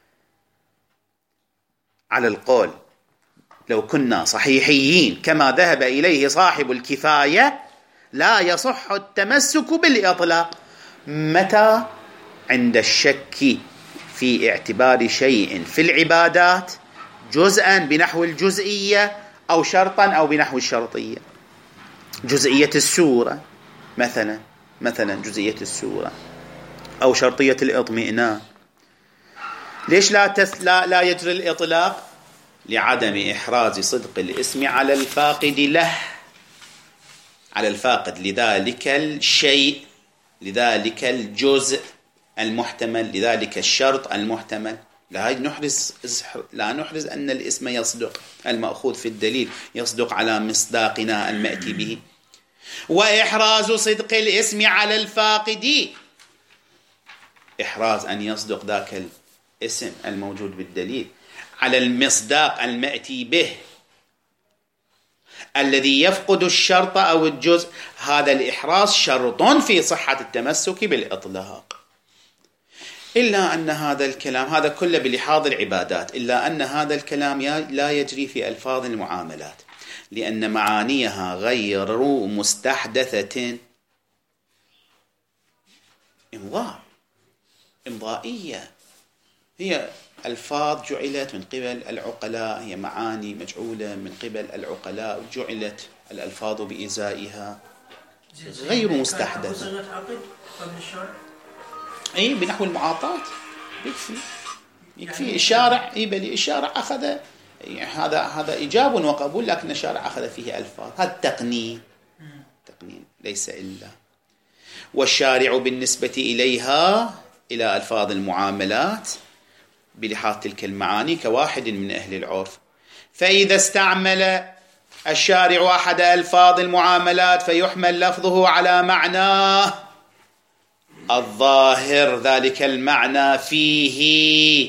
على القول لو كنا صحيحيين كما ذهب إليه صاحب الكفاية لا يصح التمسك بالإطلاق. متى؟ عند الشك في اعتبار شيء في العبادات جزءا بنحو الجزئية أو شرطا أو بنحو الشرطية. جزئية السورة مثلا جزئية السورة أو شرطية الإطمئنان. ليش لا يجري الإطلاق؟ لعدم إحراز صدق الاسم على الفاقد له، على الفاقد لذلك الشيء، لذلك الجزء المحتمل، لذلك الشرط المحتمل. لا نحرز أن الاسم يصدق، المأخوذ في الدليل يصدق على مصداقنا المأتي به. وإحراز صدق الاسم على الفاقد، إحراز أن يصدق ذاك الاسم الموجود بالدليل على المصداق المأتي به الذي يفقد الشرط أو الجزء، هذا الإحراز شرط في صحة التمسك بالإطلاق. إلا أن هذا الكلام، هذا كله بلحاظ العبادات، إلا أن هذا الكلام لا يجري في ألفاظ المعاملات لأن معانيها غير مستحدثة، إمضائية، هي ألفاظ جعلت من قبل العقلاء، هي معاني مجعولة من قبل العقلاء، جعلت الألفاظ بإزائها غير مستحدثة. أي بنحو المعاطاة يكفي الشارع، الشارع أخذ هذا إيجاب وقبول، لكن الشارع أخذ فيه ألفاظ، هذا تقنين ليس إلا. والشارع بالنسبة إليها إلى ألفاظ المعاملات بلحاظ تلك المعاني كواحد من أهل العرف. فإذا استعمل الشارع أحد ألفاظ المعاملات فيحمل لفظه على معناه الظاهر ذلك المعنى فيه،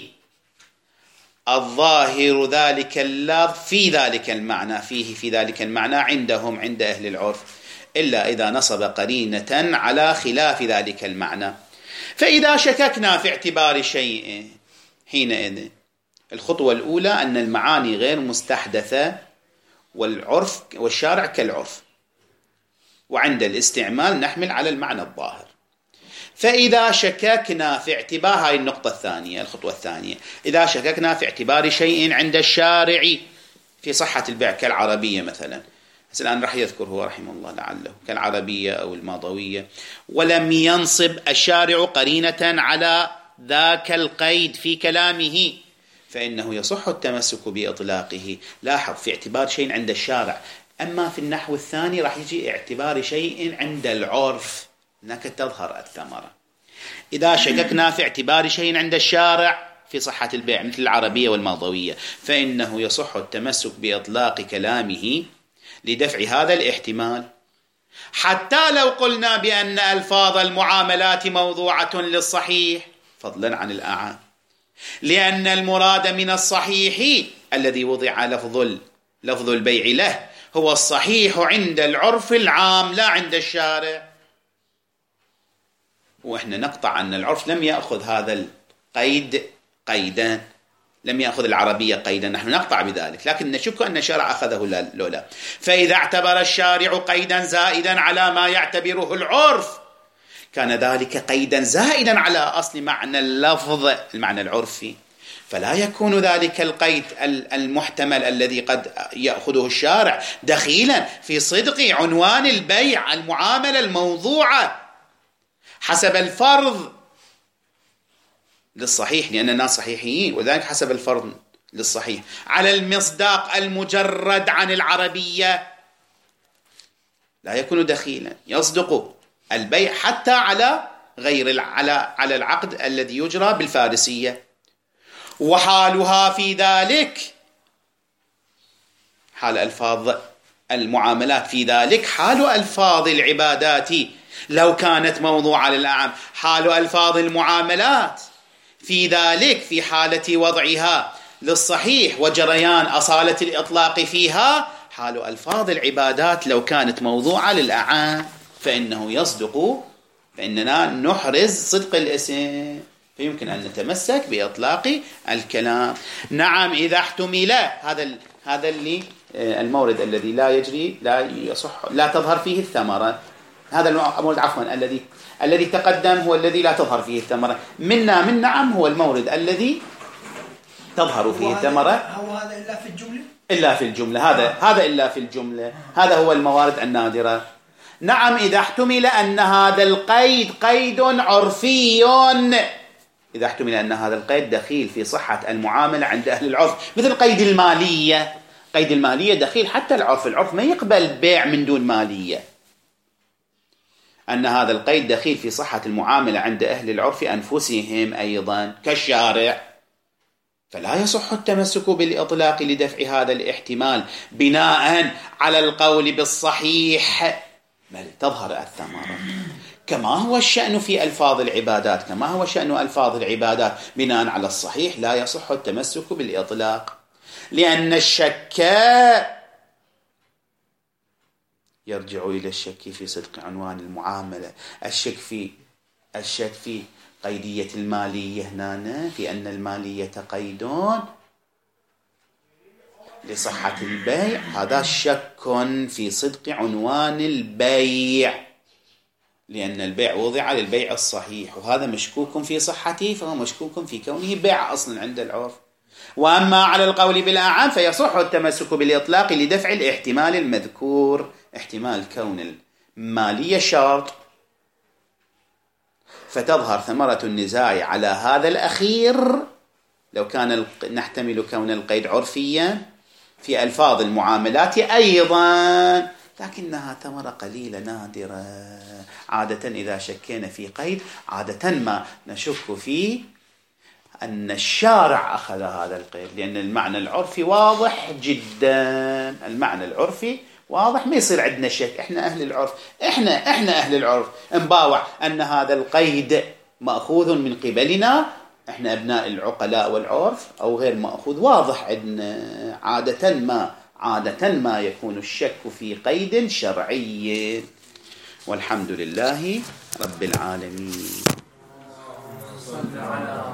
الظاهر ذلك اللفظ في ذلك المعنى فيه، في ذلك المعنى عندهم عند أهل العرف، إلا إذا نصب قرينة على خلاف ذلك المعنى. فإذا شككنا في اعتبار شيء حينئذ الخطوة الأولى أن المعاني غير مستحدثة والعرف والشارع كالعرف، وعند الاستعمال نحمل على المعنى الظاهر. فإذا شككنا في اعتبار، هاي النقطة الثانية، الخطوة الثانية، إذا شككنا في اعتبار شيء عند الشارع في صحة البيع كالعربية مثلا، الآن راح يذكر هو رحمه الله لعله كالعربية أو الماضوية، ولم ينصب الشارع قرينة على ذاك القيد في كلامه فإنه يصح التمسك بإطلاقه. لاحظ في اعتبار شيء عند الشارع، أما في النحو الثاني راح يجي اعتبار شيء عند العرف، هناك تظهر الثمرة. إذا شككنا في اعتبار شيء عند الشارع في صحة البيع مثل العربية والماضوية فإنه يصح التمسك بإطلاق كلامه لدفع هذا الاحتمال، حتى لو قلنا بأن ألفاظ المعاملات موضوعة للصحيح فضلا عن الأعام، لأن المراد من الصحيح الذي وضع لفظ البيع له هو الصحيح عند العرف العام لا عند الشارع. وإحنا نقطع أن العرف لم يأخذ هذا القيد قيدا، لم يأخذ العربية قيدا، نحن نقطع بذلك، لكن نشك أن الشارع أخذه لولا. فإذا اعتبر الشارع قيدا زائدا على ما يعتبره العرف كان ذلك قيدا زائدا على أصل معنى اللفظ المعنى العرفي، فلا يكون ذلك القيد المحتمل الذي قد يأخذه الشارع دخيلا في صدق عنوان البيع المعاملة الموضوعة حسب الفرض للصحيح، لأن الناس صحيحيين، وذلك حسب الفرض للصحيح على المصداق المجرد عن العربية لا يكون دخيلا، يصدق البيع حتى على غير على العقد الذي يجرى بالفارسية. وحالها في ذلك حال ألفاظ المعاملات في ذلك حال ألفاظ العبادات لو كانت موضوعة للأعم، حال ألفاظ المعاملات في ذلك في حالة وضعها للصحيح وجريان أصالة الإطلاق فيها حال ألفاظ العبادات لو كانت موضوعة للأعام، فإنه يصدق، فإننا نحرز صدق الاسم، فيمكن أن نتمسك بإطلاق الكلام. نعم إذا احتمل هذا اللي المورد الذي لا يجري لا يصح لا تظهر فيه الثمرة، هذا المورد عفوا الذي تقدم هو الذي لا تظهر فيه الثمرة، من نعم هو المورد الذي تظهر فيه الثمرة. هو هذا إلا في الجملة؟ إلا في الجملة، هذا إلا في الجملة، هذا هو الموارد النادرة. نعم إذا احتمل أن هذا القيد قيد عرفي، إذا احتمل أن هذا القيد دخيل في صحة المعاملة عند أهل العرف، مثل قيد المالية. قيد المالية دخيل حتى العرف ما يقبل بيع من دون مالية. أن هذا القيد دخيل في صحة المعاملة عند أهل العرف أنفسهم أيضا كالشارع، فلا يصح التمسك بالإطلاق لدفع هذا الاحتمال بناء على القول بالصحيح، بل تظهر الثمرة. كما هو الشأن في ألفاظ العبادات، كما هو شأن ألفاظ العبادات بناء على الصحيح لا يصح التمسك بالإطلاق، لأن الشك يرجع إلى الشك في صدق عنوان المعاملة، الشك في قيدية المالية هنا، في أن المالية قيد لصحة البيع، هذا شك في صدق عنوان البيع، لأن البيع وضع للبيع الصحيح، وهذا مشكوك في صحته، فهو مشكوك في كونه بيع أصلا عند العرف. وأما على القول بالأعم فيصح التمسك بالإطلاق لدفع الاحتمال المذكور، احتمال كون المالية شرط، فتظهر ثمرة النزاع على هذا الأخير لو كان نحتمل كون القيد عرفيا في ألفاظ المعاملات أيضا، لكنها ثمرة قليلة نادرة. عادة إذا شكينا في قيد عادة ما نشك فيه أن الشارع أخذ هذا القيد، لأن المعنى العرفي واضح جدا، المعنى العرفي واضح، ما يصير عندنا شك. إحنا أهل العرف، إحنا أهل العرف نباوع أن هذا القيد مأخوذ من قبلنا، إحنا أبناء العقلاء والعرف، أو غير مأخوذ، واضح عندنا. عادة ما يكون الشك في قيد شرعي. والحمد لله رب العالمين.